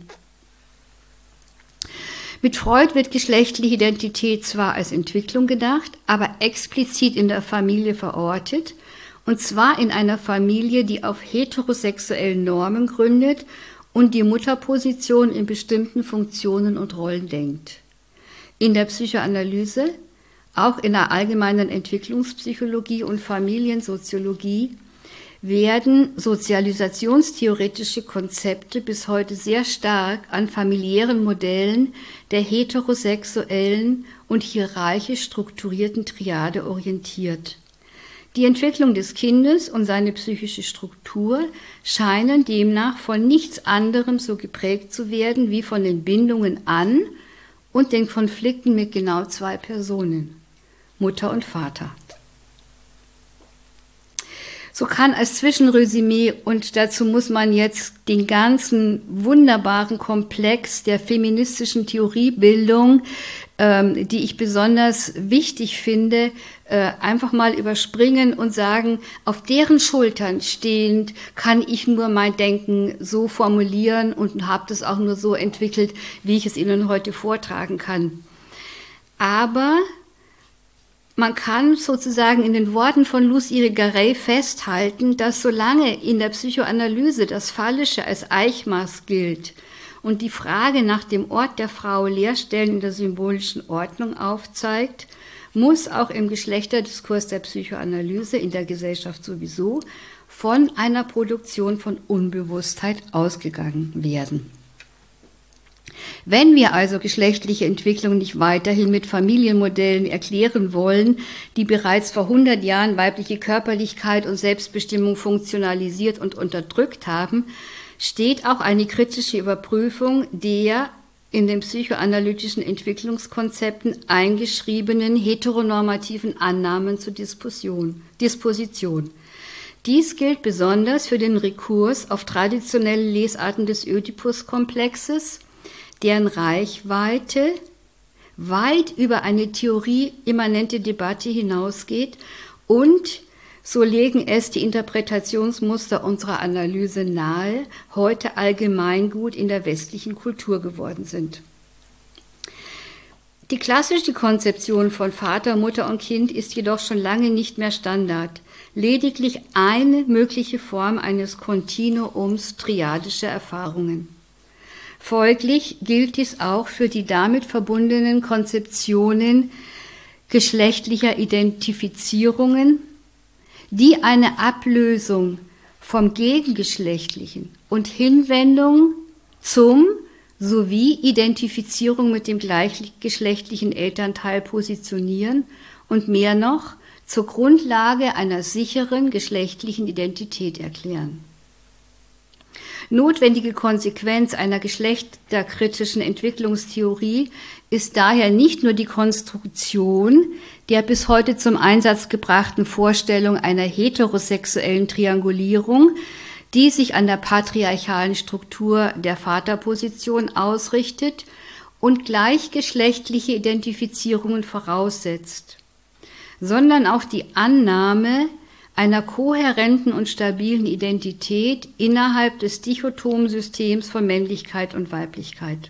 Speaker 3: Mit Freud wird geschlechtliche Identität zwar als Entwicklung gedacht, aber explizit in der Familie verortet, und zwar in einer Familie, die auf heterosexuellen Normen gründet und die Mutterposition in bestimmten Funktionen und Rollen denkt. In der Psychoanalyse, auch in der allgemeinen Entwicklungspsychologie und Familiensoziologie, werden sozialisationstheoretische Konzepte bis heute sehr stark an familiären Modellen der heterosexuellen und hierarchisch strukturierten Triade orientiert. Die Entwicklung des Kindes und seine psychische Struktur scheinen demnach von nichts anderem so geprägt zu werden wie von den Bindungen an und den Konflikten mit genau zwei Personen, Mutter und Vater. So kann als Zwischenresümee, und dazu muss man jetzt den ganzen wunderbaren Komplex der feministischen Theoriebildung, ähm, die ich besonders wichtig finde, äh, einfach mal überspringen und sagen, auf deren Schultern stehend kann ich nur mein Denken so formulieren und habe das auch nur so entwickelt, wie ich es Ihnen heute vortragen kann. Aber man kann sozusagen in den Worten von Luce Irigaray festhalten, dass solange in der Psychoanalyse das Phallische als Eichmaß gilt und die Frage nach dem Ort der Frau Leerstellen in der symbolischen Ordnung aufzeigt, muss auch im Geschlechterdiskurs der Psychoanalyse in der Gesellschaft sowieso von einer Produktion von Unbewusstheit ausgegangen werden. Wenn wir also geschlechtliche Entwicklung nicht weiterhin mit Familienmodellen erklären wollen, die bereits vor hundert Jahren weibliche Körperlichkeit und Selbstbestimmung funktionalisiert und unterdrückt haben, steht auch eine kritische Überprüfung der in den psychoanalytischen Entwicklungskonzepten eingeschriebenen heteronormativen Annahmen zur Disposition. Disposition. Dies gilt besonders für den Rekurs auf traditionelle Lesarten des Ödipus-Komplexes, deren Reichweite weit über eine theorieimmanente Debatte hinausgeht und, so legen es die Interpretationsmuster unserer Analyse nahe, heute Allgemeingut in der westlichen Kultur geworden sind. Die klassische Konzeption von Vater, Mutter und Kind ist jedoch schon lange nicht mehr Standard, lediglich eine mögliche Form eines Kontinuums triadischer Erfahrungen. Folglich gilt dies auch für die damit verbundenen Konzeptionen geschlechtlicher Identifizierungen, die eine Ablösung vom Gegengeschlechtlichen und Hinwendung zum sowie Identifizierung mit dem gleichgeschlechtlichen Elternteil positionieren und mehr noch zur Grundlage einer sicheren geschlechtlichen Identität erklären. Notwendige Konsequenz einer geschlechterkritischen Entwicklungstheorie ist daher nicht nur die Konstruktion der bis heute zum Einsatz gebrachten Vorstellung einer heterosexuellen Triangulierung, die sich an der patriarchalen Struktur der Vaterposition ausrichtet und gleichgeschlechtliche Identifizierungen voraussetzt, sondern auch die Annahme einer kohärenten und stabilen Identität innerhalb des dichotomen Systems von Männlichkeit und Weiblichkeit.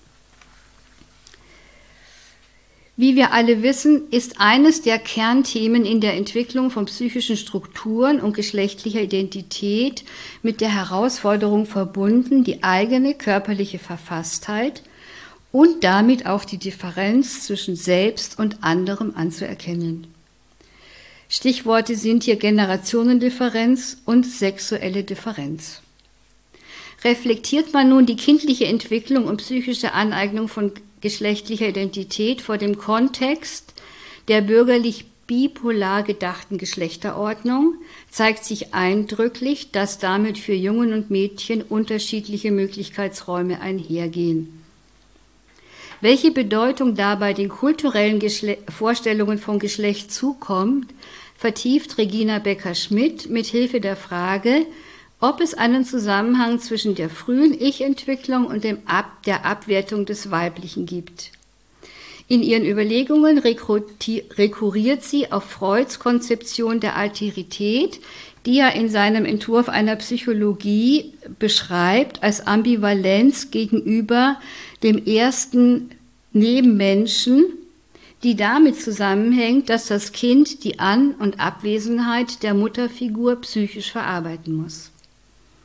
Speaker 3: Wie wir alle wissen, ist eines der Kernthemen in der Entwicklung von psychischen Strukturen und geschlechtlicher Identität mit der Herausforderung verbunden, die eigene körperliche Verfasstheit und damit auch die Differenz zwischen selbst und anderem anzuerkennen. Stichworte sind hier Generationendifferenz und sexuelle Differenz. Reflektiert man nun die kindliche Entwicklung und psychische Aneignung von geschlechtlicher Identität vor dem Kontext der bürgerlich bipolar gedachten Geschlechterordnung, zeigt sich eindrücklich, dass damit für Jungen und Mädchen unterschiedliche Möglichkeitsräume einhergehen. Welche Bedeutung dabei den kulturellen Geschle- Vorstellungen von Geschlecht zukommt, vertieft Regina Becker-Schmidt mit Hilfe der Frage, ob es einen Zusammenhang zwischen der frühen Ich-Entwicklung und dem Ab- der Abwertung des Weiblichen gibt. In ihren Überlegungen rekurriert sie auf Freuds Konzeption der Alterität, die er in seinem Entwurf einer Psychologie beschreibt als Ambivalenz gegenüber dem ersten Nebenmenschen, die damit zusammenhängt, dass das Kind die An- und Abwesenheit der Mutterfigur psychisch verarbeiten muss.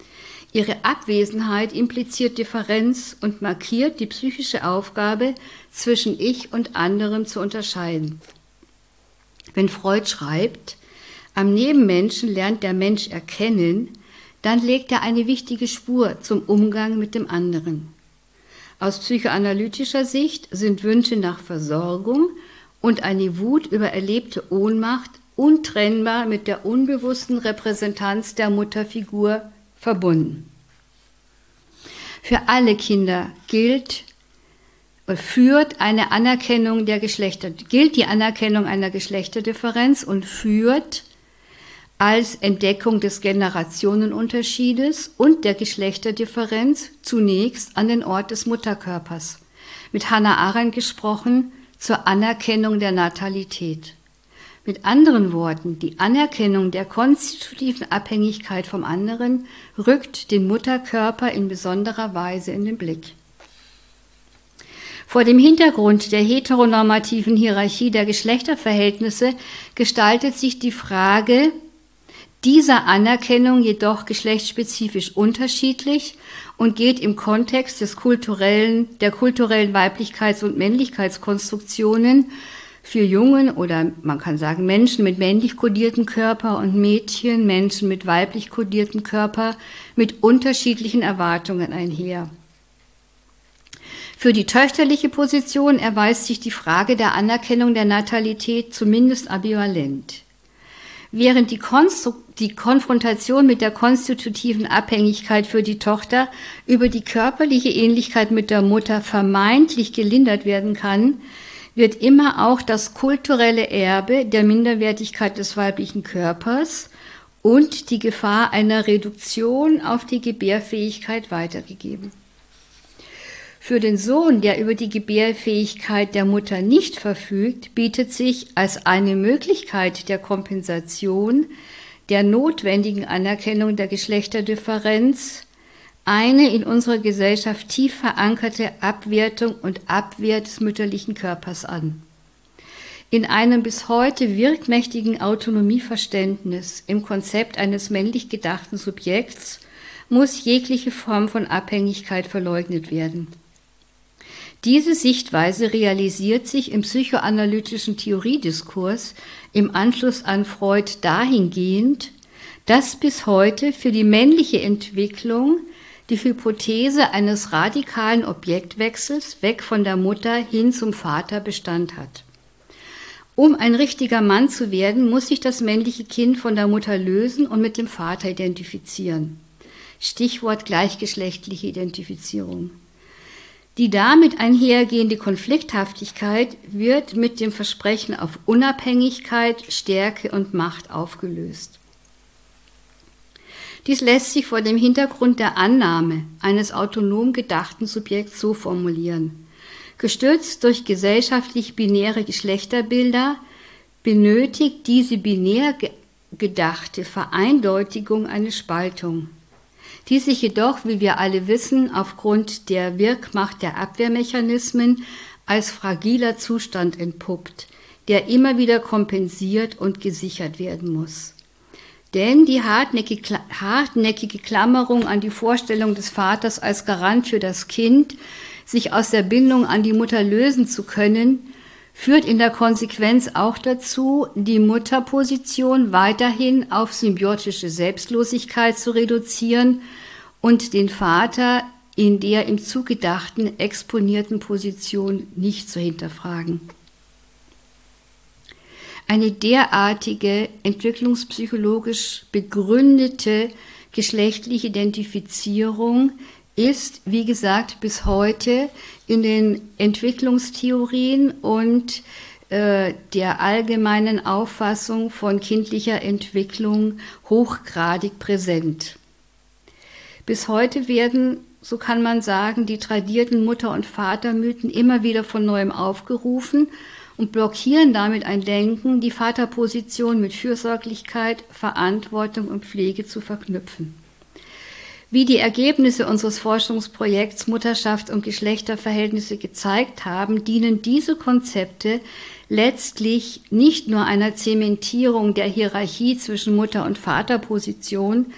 Speaker 3: Ihre Abwesenheit impliziert Differenz und markiert die psychische Aufgabe, zwischen Ich und anderem zu unterscheiden. Wenn Freud schreibt, am Nebenmenschen lernt der Mensch erkennen, dann legt er eine wichtige Spur zum Umgang mit dem anderen. Aus psychoanalytischer Sicht sind Wünsche nach Versorgung und eine Wut über erlebte Ohnmacht untrennbar mit der unbewussten Repräsentanz der Mutterfigur verbunden. Für alle Kinder gilt führt eine Anerkennung der Geschlechter, gilt die Anerkennung einer Geschlechterdifferenz und führt als Entdeckung des Generationenunterschiedes und der Geschlechterdifferenz zunächst an den Ort des Mutterkörpers. Mit Hannah Arendt gesprochen, zur Anerkennung der Natalität. Mit anderen Worten, die Anerkennung der konstitutiven Abhängigkeit vom anderen rückt den Mutterkörper in besonderer Weise in den Blick. Vor dem Hintergrund der heteronormativen Hierarchie der Geschlechterverhältnisse gestaltet sich die Frage dieser Anerkennung jedoch geschlechtsspezifisch unterschiedlich und geht im Kontext des kulturellen, der kulturellen Weiblichkeits- und Männlichkeitskonstruktionen für Jungen oder man kann sagen Menschen mit männlich kodierten Körper und Mädchen, Menschen mit weiblich kodierten Körper mit unterschiedlichen Erwartungen einher. Für die töchterliche Position erweist sich die Frage der Anerkennung der Natalität zumindest ambivalent. Während die, Konstru- die Konfrontation mit der konstitutiven Abhängigkeit für die Tochter über die körperliche Ähnlichkeit mit der Mutter vermeintlich gelindert werden kann, wird immer auch das kulturelle Erbe der Minderwertigkeit des weiblichen Körpers und die Gefahr einer Reduktion auf die Gebärfähigkeit weitergegeben. Für den Sohn, der über die Gebärfähigkeit der Mutter nicht verfügt, bietet sich als eine Möglichkeit der Kompensation der notwendigen Anerkennung der Geschlechterdifferenz eine in unserer Gesellschaft tief verankerte Abwertung und Abwehr des mütterlichen Körpers an. In einem bis heute wirkmächtigen Autonomieverständnis im Konzept eines männlich gedachten Subjekts muss jegliche Form von Abhängigkeit verleugnet werden. Diese Sichtweise realisiert sich im psychoanalytischen Theoriediskurs im Anschluss an Freud dahingehend, dass bis heute für die männliche Entwicklung die Hypothese eines radikalen Objektwechsels weg von der Mutter hin zum Vater Bestand hat. Um ein richtiger Mann zu werden, muss sich das männliche Kind von der Mutter lösen und mit dem Vater identifizieren. Stichwort gleichgeschlechtliche Identifizierung. Die damit einhergehende Konflikthaftigkeit wird mit dem Versprechen auf Unabhängigkeit, Stärke und Macht aufgelöst. Dies lässt sich vor dem Hintergrund der Annahme eines autonom gedachten Subjekts so formulieren. Gestützt durch gesellschaftlich binäre Geschlechterbilder benötigt diese binär gedachte Vereindeutigung eine Spaltung, die sich jedoch, wie wir alle wissen, aufgrund der Wirkmacht der Abwehrmechanismen als fragiler Zustand entpuppt, der immer wieder kompensiert und gesichert werden muss. Denn die hartnäckige, hartnäckige Klammerung an die Vorstellung des Vaters als Garant für das Kind, sich aus der Bindung an die Mutter lösen zu können, führt in der Konsequenz auch dazu, die Mutterposition weiterhin auf symbiotische Selbstlosigkeit zu reduzieren und den Vater in der ihm zugedachten exponierten Position nicht zu hinterfragen. Eine derartige entwicklungspsychologisch begründete geschlechtliche Identifizierung ist, wie gesagt, bis heute in den Entwicklungstheorien und äh, der allgemeinen Auffassung von kindlicher Entwicklung hochgradig präsent. Bis heute werden, so kann man sagen, die tradierten Mutter- und Vatermythen immer wieder von neuem aufgerufen und blockieren damit ein Denken, die Vaterposition mit Fürsorglichkeit, Verantwortung und Pflege zu verknüpfen. Wie die Ergebnisse unseres Forschungsprojekts Mutterschaft und Geschlechterverhältnisse gezeigt haben, dienen diese Konzepte letztlich nicht nur einer Zementierung der Hierarchie zwischen Mutter- und Vaterposition,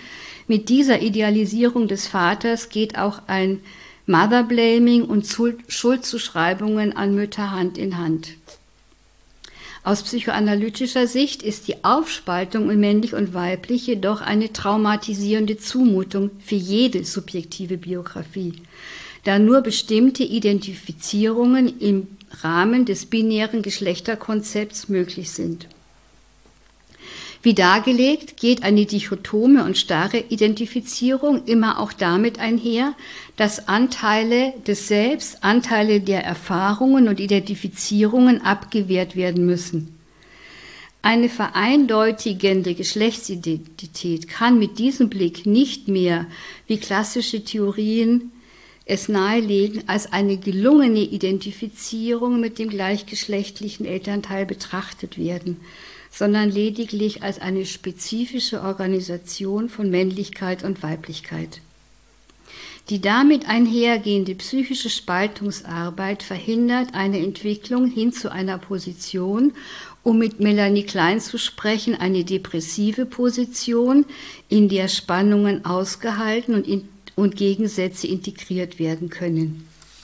Speaker 3: Mit dieser Idealisierung des Vaters geht auch ein Mother-Blaming und Schuldzuschreibungen an Mütter Hand in Hand. Aus psychoanalytischer Sicht ist die Aufspaltung in männlich und weiblich jedoch eine traumatisierende Zumutung für jede subjektive Biografie, da nur bestimmte Identifizierungen im Rahmen des binären Geschlechterkonzepts möglich sind. Wie dargelegt, geht eine dichotome und starre Identifizierung immer auch damit einher, dass Anteile des Selbst, Anteile der Erfahrungen und Identifizierungen abgewehrt werden müssen. Eine vereindeutigende Geschlechtsidentität kann mit diesem Blick nicht mehr, wie klassische Theorien es nahelegen, als eine gelungene Identifizierung mit dem gleichgeschlechtlichen Elternteil betrachtet werden, sondern lediglich als eine spezifische Organisation von Männlichkeit und Weiblichkeit. Die damit einhergehende psychische Spaltungsarbeit verhindert eine Entwicklung hin zu einer Position, um mit Melanie Klein zu sprechen, eine depressive Position, in der Spannungen ausgehalten und, in, und Gegensätze integriert werden können.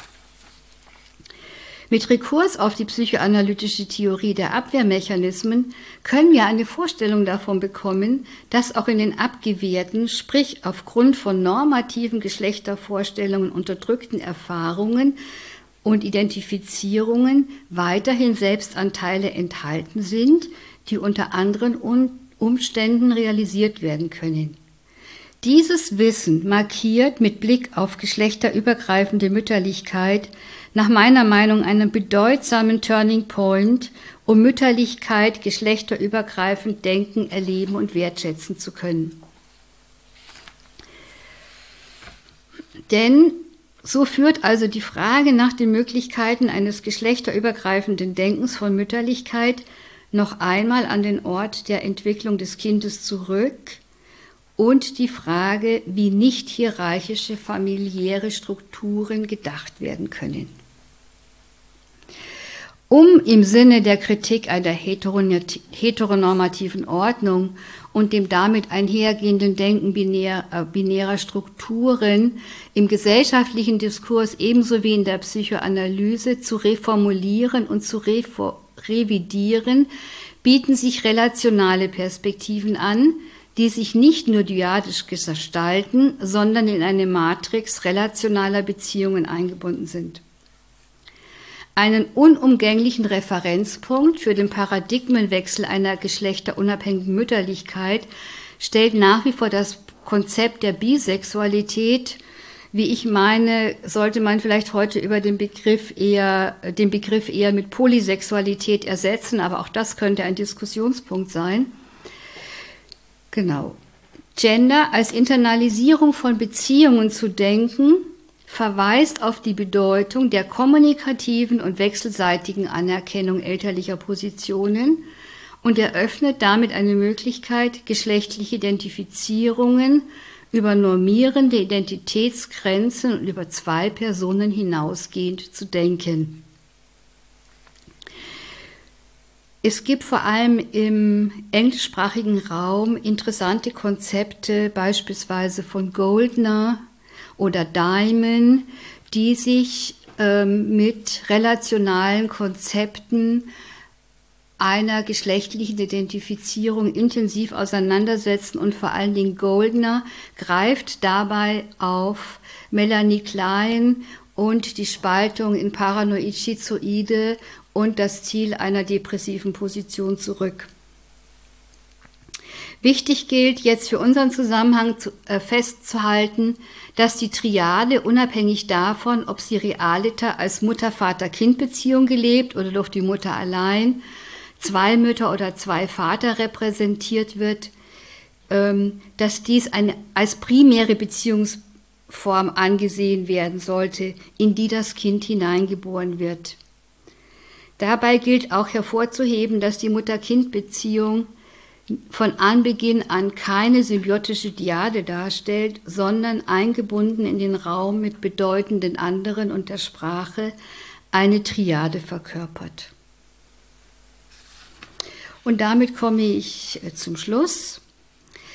Speaker 3: Mit Rekurs auf die psychoanalytische Theorie der Abwehrmechanismen können wir eine Vorstellung davon bekommen, dass auch in den abgewehrten, sprich aufgrund von normativen Geschlechtervorstellungen unterdrückten Erfahrungen und Identifizierungen weiterhin Selbstanteile enthalten sind, die unter anderen Umständen realisiert werden können. Dieses Wissen markiert mit Blick auf geschlechterübergreifende Mütterlichkeit nach meiner Meinung einen bedeutsamen Turning Point, um Mütterlichkeit geschlechterübergreifend denken, erleben und wertschätzen zu können. Denn so führt also die Frage nach den Möglichkeiten eines geschlechterübergreifenden Denkens von Mütterlichkeit noch einmal an den Ort der Entwicklung des Kindes zurück und die Frage, wie nicht hierarchische familiäre Strukturen gedacht werden können. Um im Sinne der Kritik einer heteronormativen Ordnung und dem damit einhergehenden Denken binär, äh, binärer Strukturen im gesellschaftlichen Diskurs ebenso wie in der Psychoanalyse zu reformulieren und zu revidieren, bieten sich relationale Perspektiven an, die sich nicht nur dyadisch gestalten, sondern in eine Matrix relationaler Beziehungen eingebunden sind. Einen unumgänglichen Referenzpunkt für den Paradigmenwechsel einer geschlechterunabhängigen Mütterlichkeit stellt nach wie vor das Konzept der Bisexualität. Wie ich meine, sollte man vielleicht heute über den Begriff eher, den Begriff eher mit Polysexualität ersetzen, aber auch das könnte ein Diskussionspunkt sein. Genau. Gender als Internalisierung von Beziehungen zu denken, verweist auf die Bedeutung der kommunikativen und wechselseitigen Anerkennung elterlicher Positionen und eröffnet damit eine Möglichkeit, geschlechtliche Identifizierungen über normierende Identitätsgrenzen und über zwei Personen hinausgehend zu denken. Es gibt vor allem im englischsprachigen Raum interessante Konzepte, beispielsweise von Goldner oder Diamond, die sich ähm, mit relationalen Konzepten einer geschlechtlichen Identifizierung intensiv auseinandersetzen und vor allen Dingen Goldner greift dabei auf Melanie Klein und die Spaltung in Paranoid-Schizoide und das Ziel einer depressiven Position zurück. Wichtig gilt jetzt für unseren Zusammenhang zu, äh, festzuhalten, dass die Triade unabhängig davon, ob sie realiter als Mutter-Vater-Kind-Beziehung gelebt oder durch die Mutter allein, zwei Mütter oder zwei Vater repräsentiert wird, ähm, dass dies eine, als primäre Beziehungsform angesehen werden sollte, in die das Kind hineingeboren wird. Dabei gilt auch hervorzuheben, dass die Mutter-Kind-Beziehung von Anbeginn an keine symbiotische Dyade darstellt, sondern eingebunden in den Raum mit bedeutenden anderen und der Sprache eine Triade verkörpert. Und damit komme ich zum Schluss.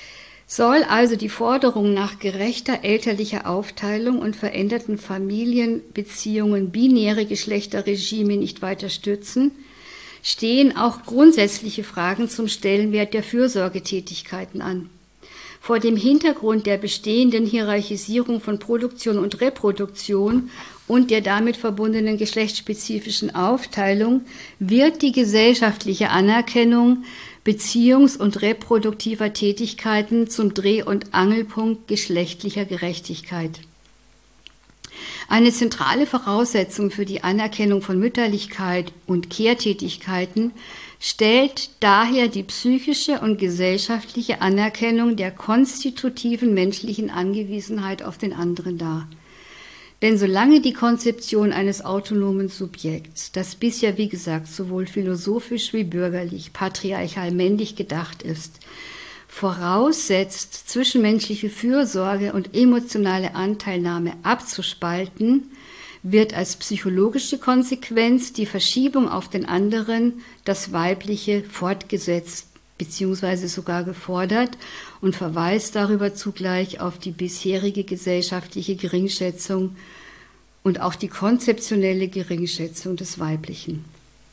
Speaker 3: Soll also die Forderung nach gerechter elterlicher Aufteilung und veränderten Familienbeziehungen binäre Geschlechterregime nicht weiter stützen, stehen auch grundsätzliche Fragen zum Stellenwert der Fürsorgetätigkeiten an. Vor dem Hintergrund der bestehenden Hierarchisierung von Produktion und Reproduktion und der damit verbundenen geschlechtsspezifischen Aufteilung wird die gesellschaftliche Anerkennung beziehungs- und reproduktiver Tätigkeiten zum Dreh- und Angelpunkt geschlechtlicher Gerechtigkeit. Eine zentrale Voraussetzung für die Anerkennung von Mütterlichkeit und Care-Tätigkeiten stellt daher die psychische und gesellschaftliche Anerkennung der konstitutiven menschlichen Angewiesenheit auf den anderen dar. Denn solange die Konzeption eines autonomen Subjekts, das bisher, wie gesagt, sowohl philosophisch wie bürgerlich, patriarchal männlich gedacht ist, voraussetzt, zwischenmenschliche Fürsorge und emotionale Anteilnahme abzuspalten, wird als psychologische Konsequenz die Verschiebung auf den anderen, das Weibliche, fortgesetzt bzw. sogar gefordert und verweist darüber zugleich auf die bisherige gesellschaftliche Geringschätzung und auch die konzeptionelle Geringschätzung des Weiblichen.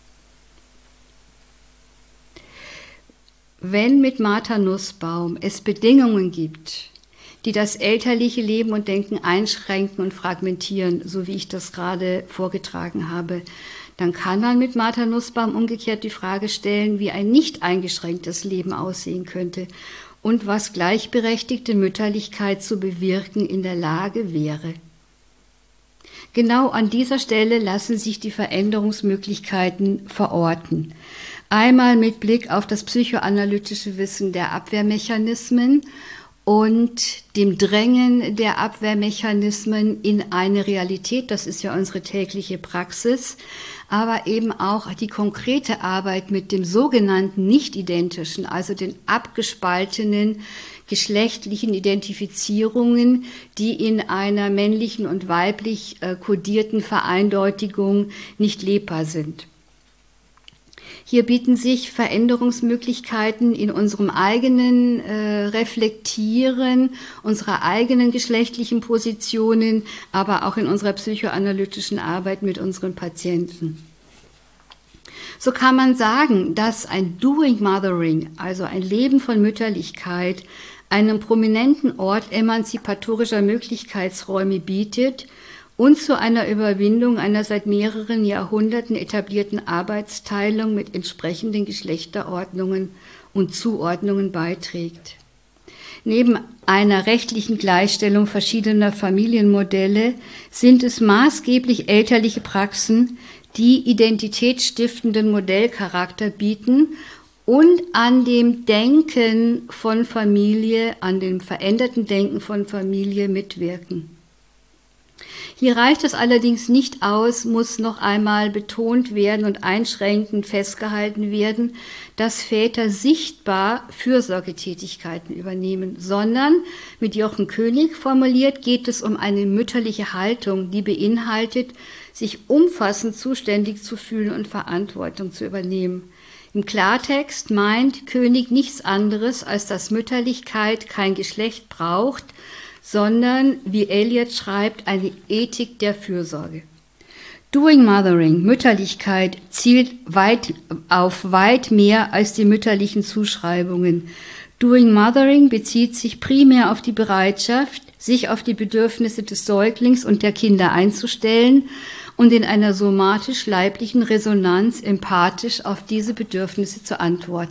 Speaker 3: Wenn mit Martha Nussbaum es Bedingungen gibt, die das elterliche Leben und Denken einschränken und fragmentieren, so wie ich das gerade vorgetragen habe, dann kann man mit Martha Nussbaum umgekehrt die Frage stellen, wie ein nicht eingeschränktes Leben aussehen könnte und was gleichberechtigte Mütterlichkeit zu bewirken in der Lage wäre. Genau an dieser Stelle lassen sich die Veränderungsmöglichkeiten verorten. Einmal mit Blick auf das psychoanalytische Wissen der Abwehrmechanismen und dem Drängen der Abwehrmechanismen in eine Realität, das ist ja unsere tägliche Praxis, aber eben auch die konkrete Arbeit mit dem sogenannten nicht-identischen, also den abgespaltenen geschlechtlichen Identifizierungen, die in einer männlichen und weiblich äh, kodierten Vereindeutigung nicht lebbar sind. Hier bieten sich Veränderungsmöglichkeiten in unserem eigenen äh, Reflektieren, unserer eigenen geschlechtlichen Positionen, aber auch in unserer psychoanalytischen Arbeit mit unseren Patienten. So kann man sagen, dass ein Doing Mothering, also ein Leben von Mütterlichkeit, einen prominenten Ort emanzipatorischer Möglichkeitsräume bietet und zu einer Überwindung einer seit mehreren Jahrhunderten etablierten Arbeitsteilung mit entsprechenden Geschlechterordnungen und Zuordnungen beiträgt. Neben einer rechtlichen Gleichstellung verschiedener Familienmodelle sind es maßgeblich elterliche Praxen, die identitätsstiftenden Modellcharakter bieten und an dem Denken von Familie, an dem veränderten Denken von Familie mitwirken. Hier reicht es allerdings nicht aus, muss noch einmal betont werden und einschränkend festgehalten werden, dass Väter sichtbar Fürsorgetätigkeiten übernehmen, sondern, mit Jochen König formuliert, geht es um eine mütterliche Haltung, die beinhaltet, sich umfassend zuständig zu fühlen und Verantwortung zu übernehmen. Im Klartext meint König nichts anderes, als dass Mütterlichkeit kein Geschlecht braucht, sondern, wie Eliot schreibt, eine Ethik der Fürsorge. Doing Mothering, Mütterlichkeit, zielt weit auf weit mehr als die mütterlichen Zuschreibungen. Doing Mothering bezieht sich primär auf die Bereitschaft, sich auf die Bedürfnisse des Säuglings und der Kinder einzustellen und in einer somatisch-leiblichen Resonanz empathisch auf diese Bedürfnisse zu antworten.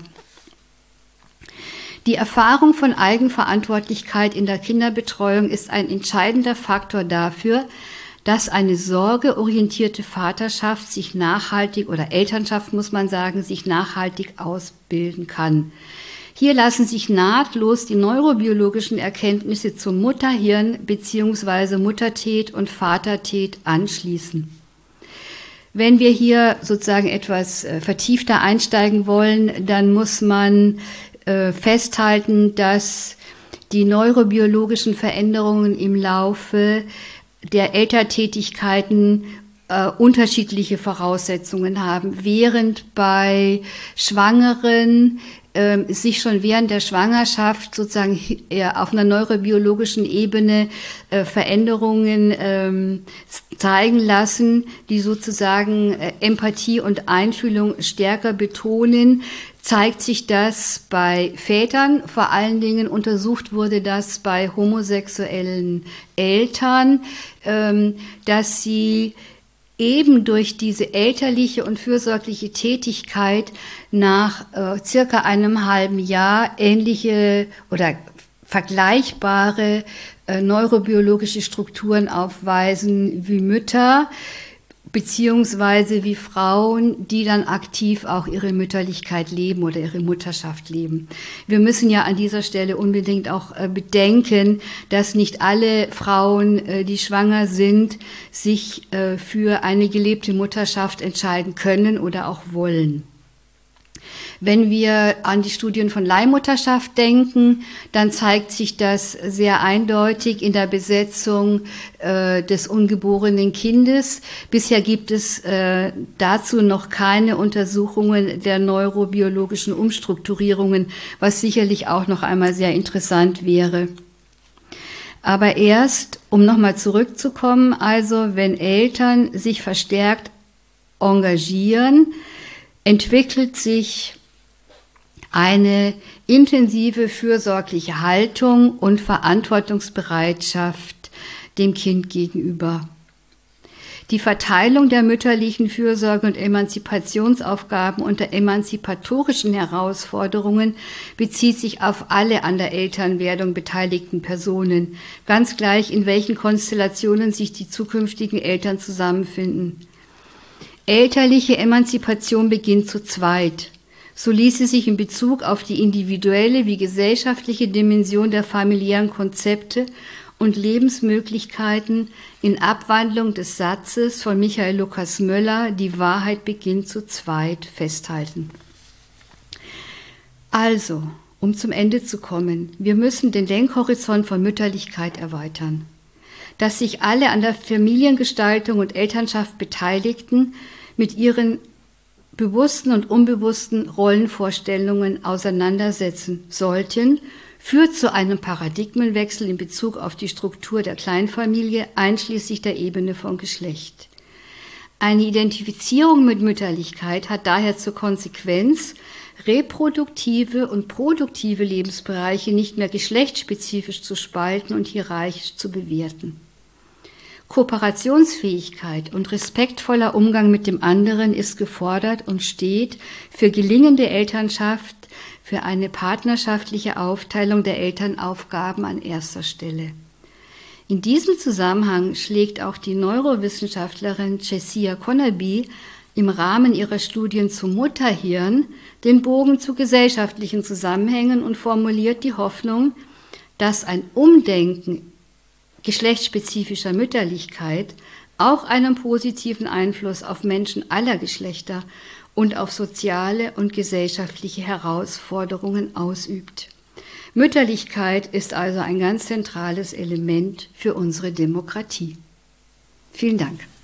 Speaker 3: Die Erfahrung von Eigenverantwortlichkeit in der Kinderbetreuung ist ein entscheidender Faktor dafür, dass eine sorgeorientierte Vaterschaft sich nachhaltig oder Elternschaft, muss man sagen, sich nachhaltig ausbilden kann. Hier lassen sich nahtlos die neurobiologischen Erkenntnisse zum Mutterhirn bzw. Muttertät und Vatertät anschließen. Wenn wir hier sozusagen etwas vertiefter einsteigen wollen, dann muss man festhalten, dass die neurobiologischen Veränderungen im Laufe der Elterntätigkeiten äh, unterschiedliche Voraussetzungen haben. Während bei Schwangeren äh, sich schon während der Schwangerschaft sozusagen äh, auf einer neurobiologischen Ebene äh, Veränderungen äh, zeigen lassen, die sozusagen äh, Empathie und Einfühlung stärker betonen. Zeigt sich das bei Vätern, vor allen Dingen untersucht wurde das bei homosexuellen Eltern, ähm, dass sie eben durch diese elterliche und fürsorgliche Tätigkeit nach äh, circa einem halben Jahr ähnliche oder vergleichbare äh, neurobiologische Strukturen aufweisen wie Mütter, beziehungsweise wie Frauen, die dann aktiv auch ihre Mütterlichkeit leben oder ihre Mutterschaft leben. Wir müssen ja an dieser Stelle unbedingt auch äh, bedenken, dass nicht alle Frauen, äh, die schwanger sind, sich äh, für eine gelebte Mutterschaft entscheiden können oder auch wollen. Wenn wir an die Studien von Leihmutterschaft denken, dann zeigt sich das sehr eindeutig in der Besetzung äh, des ungeborenen Kindes. Bisher gibt es äh, dazu noch keine Untersuchungen der neurobiologischen Umstrukturierungen, was sicherlich auch noch einmal sehr interessant wäre. Aber erst, um nochmal zurückzukommen, also wenn Eltern sich verstärkt engagieren, entwickelt sich eine intensive fürsorgliche Haltung und Verantwortungsbereitschaft dem Kind gegenüber. Die Verteilung der mütterlichen Fürsorge und Emanzipationsaufgaben unter emanzipatorischen Herausforderungen bezieht sich auf alle an der Elternwerdung beteiligten Personen, ganz gleich in welchen Konstellationen sich die zukünftigen Eltern zusammenfinden. Elterliche Emanzipation beginnt zu zweit. So ließe sich in Bezug auf die individuelle wie gesellschaftliche Dimension der familiären Konzepte und Lebensmöglichkeiten in Abwandlung des Satzes von Michael Lucas Möller, die Wahrheit beginnt zu zweit, festhalten. Also, um zum Ende zu kommen, wir müssen den Denkhorizont von Mütterlichkeit erweitern. Dass sich alle an der Familiengestaltung und Elternschaft Beteiligten mit ihren bewussten und unbewussten Rollenvorstellungen auseinandersetzen sollten, führt zu einem Paradigmenwechsel in Bezug auf die Struktur der Kleinfamilie, einschließlich der Ebene von Geschlecht. Eine Identifizierung mit Mütterlichkeit hat daher zur Konsequenz, reproduktive und produktive Lebensbereiche nicht mehr geschlechtsspezifisch zu spalten und hierarchisch zu bewerten. Kooperationsfähigkeit und respektvoller Umgang mit dem anderen ist gefordert und steht für gelingende Elternschaft, für eine partnerschaftliche Aufteilung der Elternaufgaben an erster Stelle. In diesem Zusammenhang schlägt auch die Neurowissenschaftlerin Jessia Konnerby im Rahmen ihrer Studien zum Mutterhirn den Bogen zu gesellschaftlichen Zusammenhängen und formuliert die Hoffnung, dass ein Umdenken geschlechtsspezifischer Mütterlichkeit auch einen positiven Einfluss auf Menschen aller Geschlechter und auf soziale und gesellschaftliche Herausforderungen ausübt. Mütterlichkeit ist also ein ganz zentrales Element für unsere Demokratie. Vielen Dank.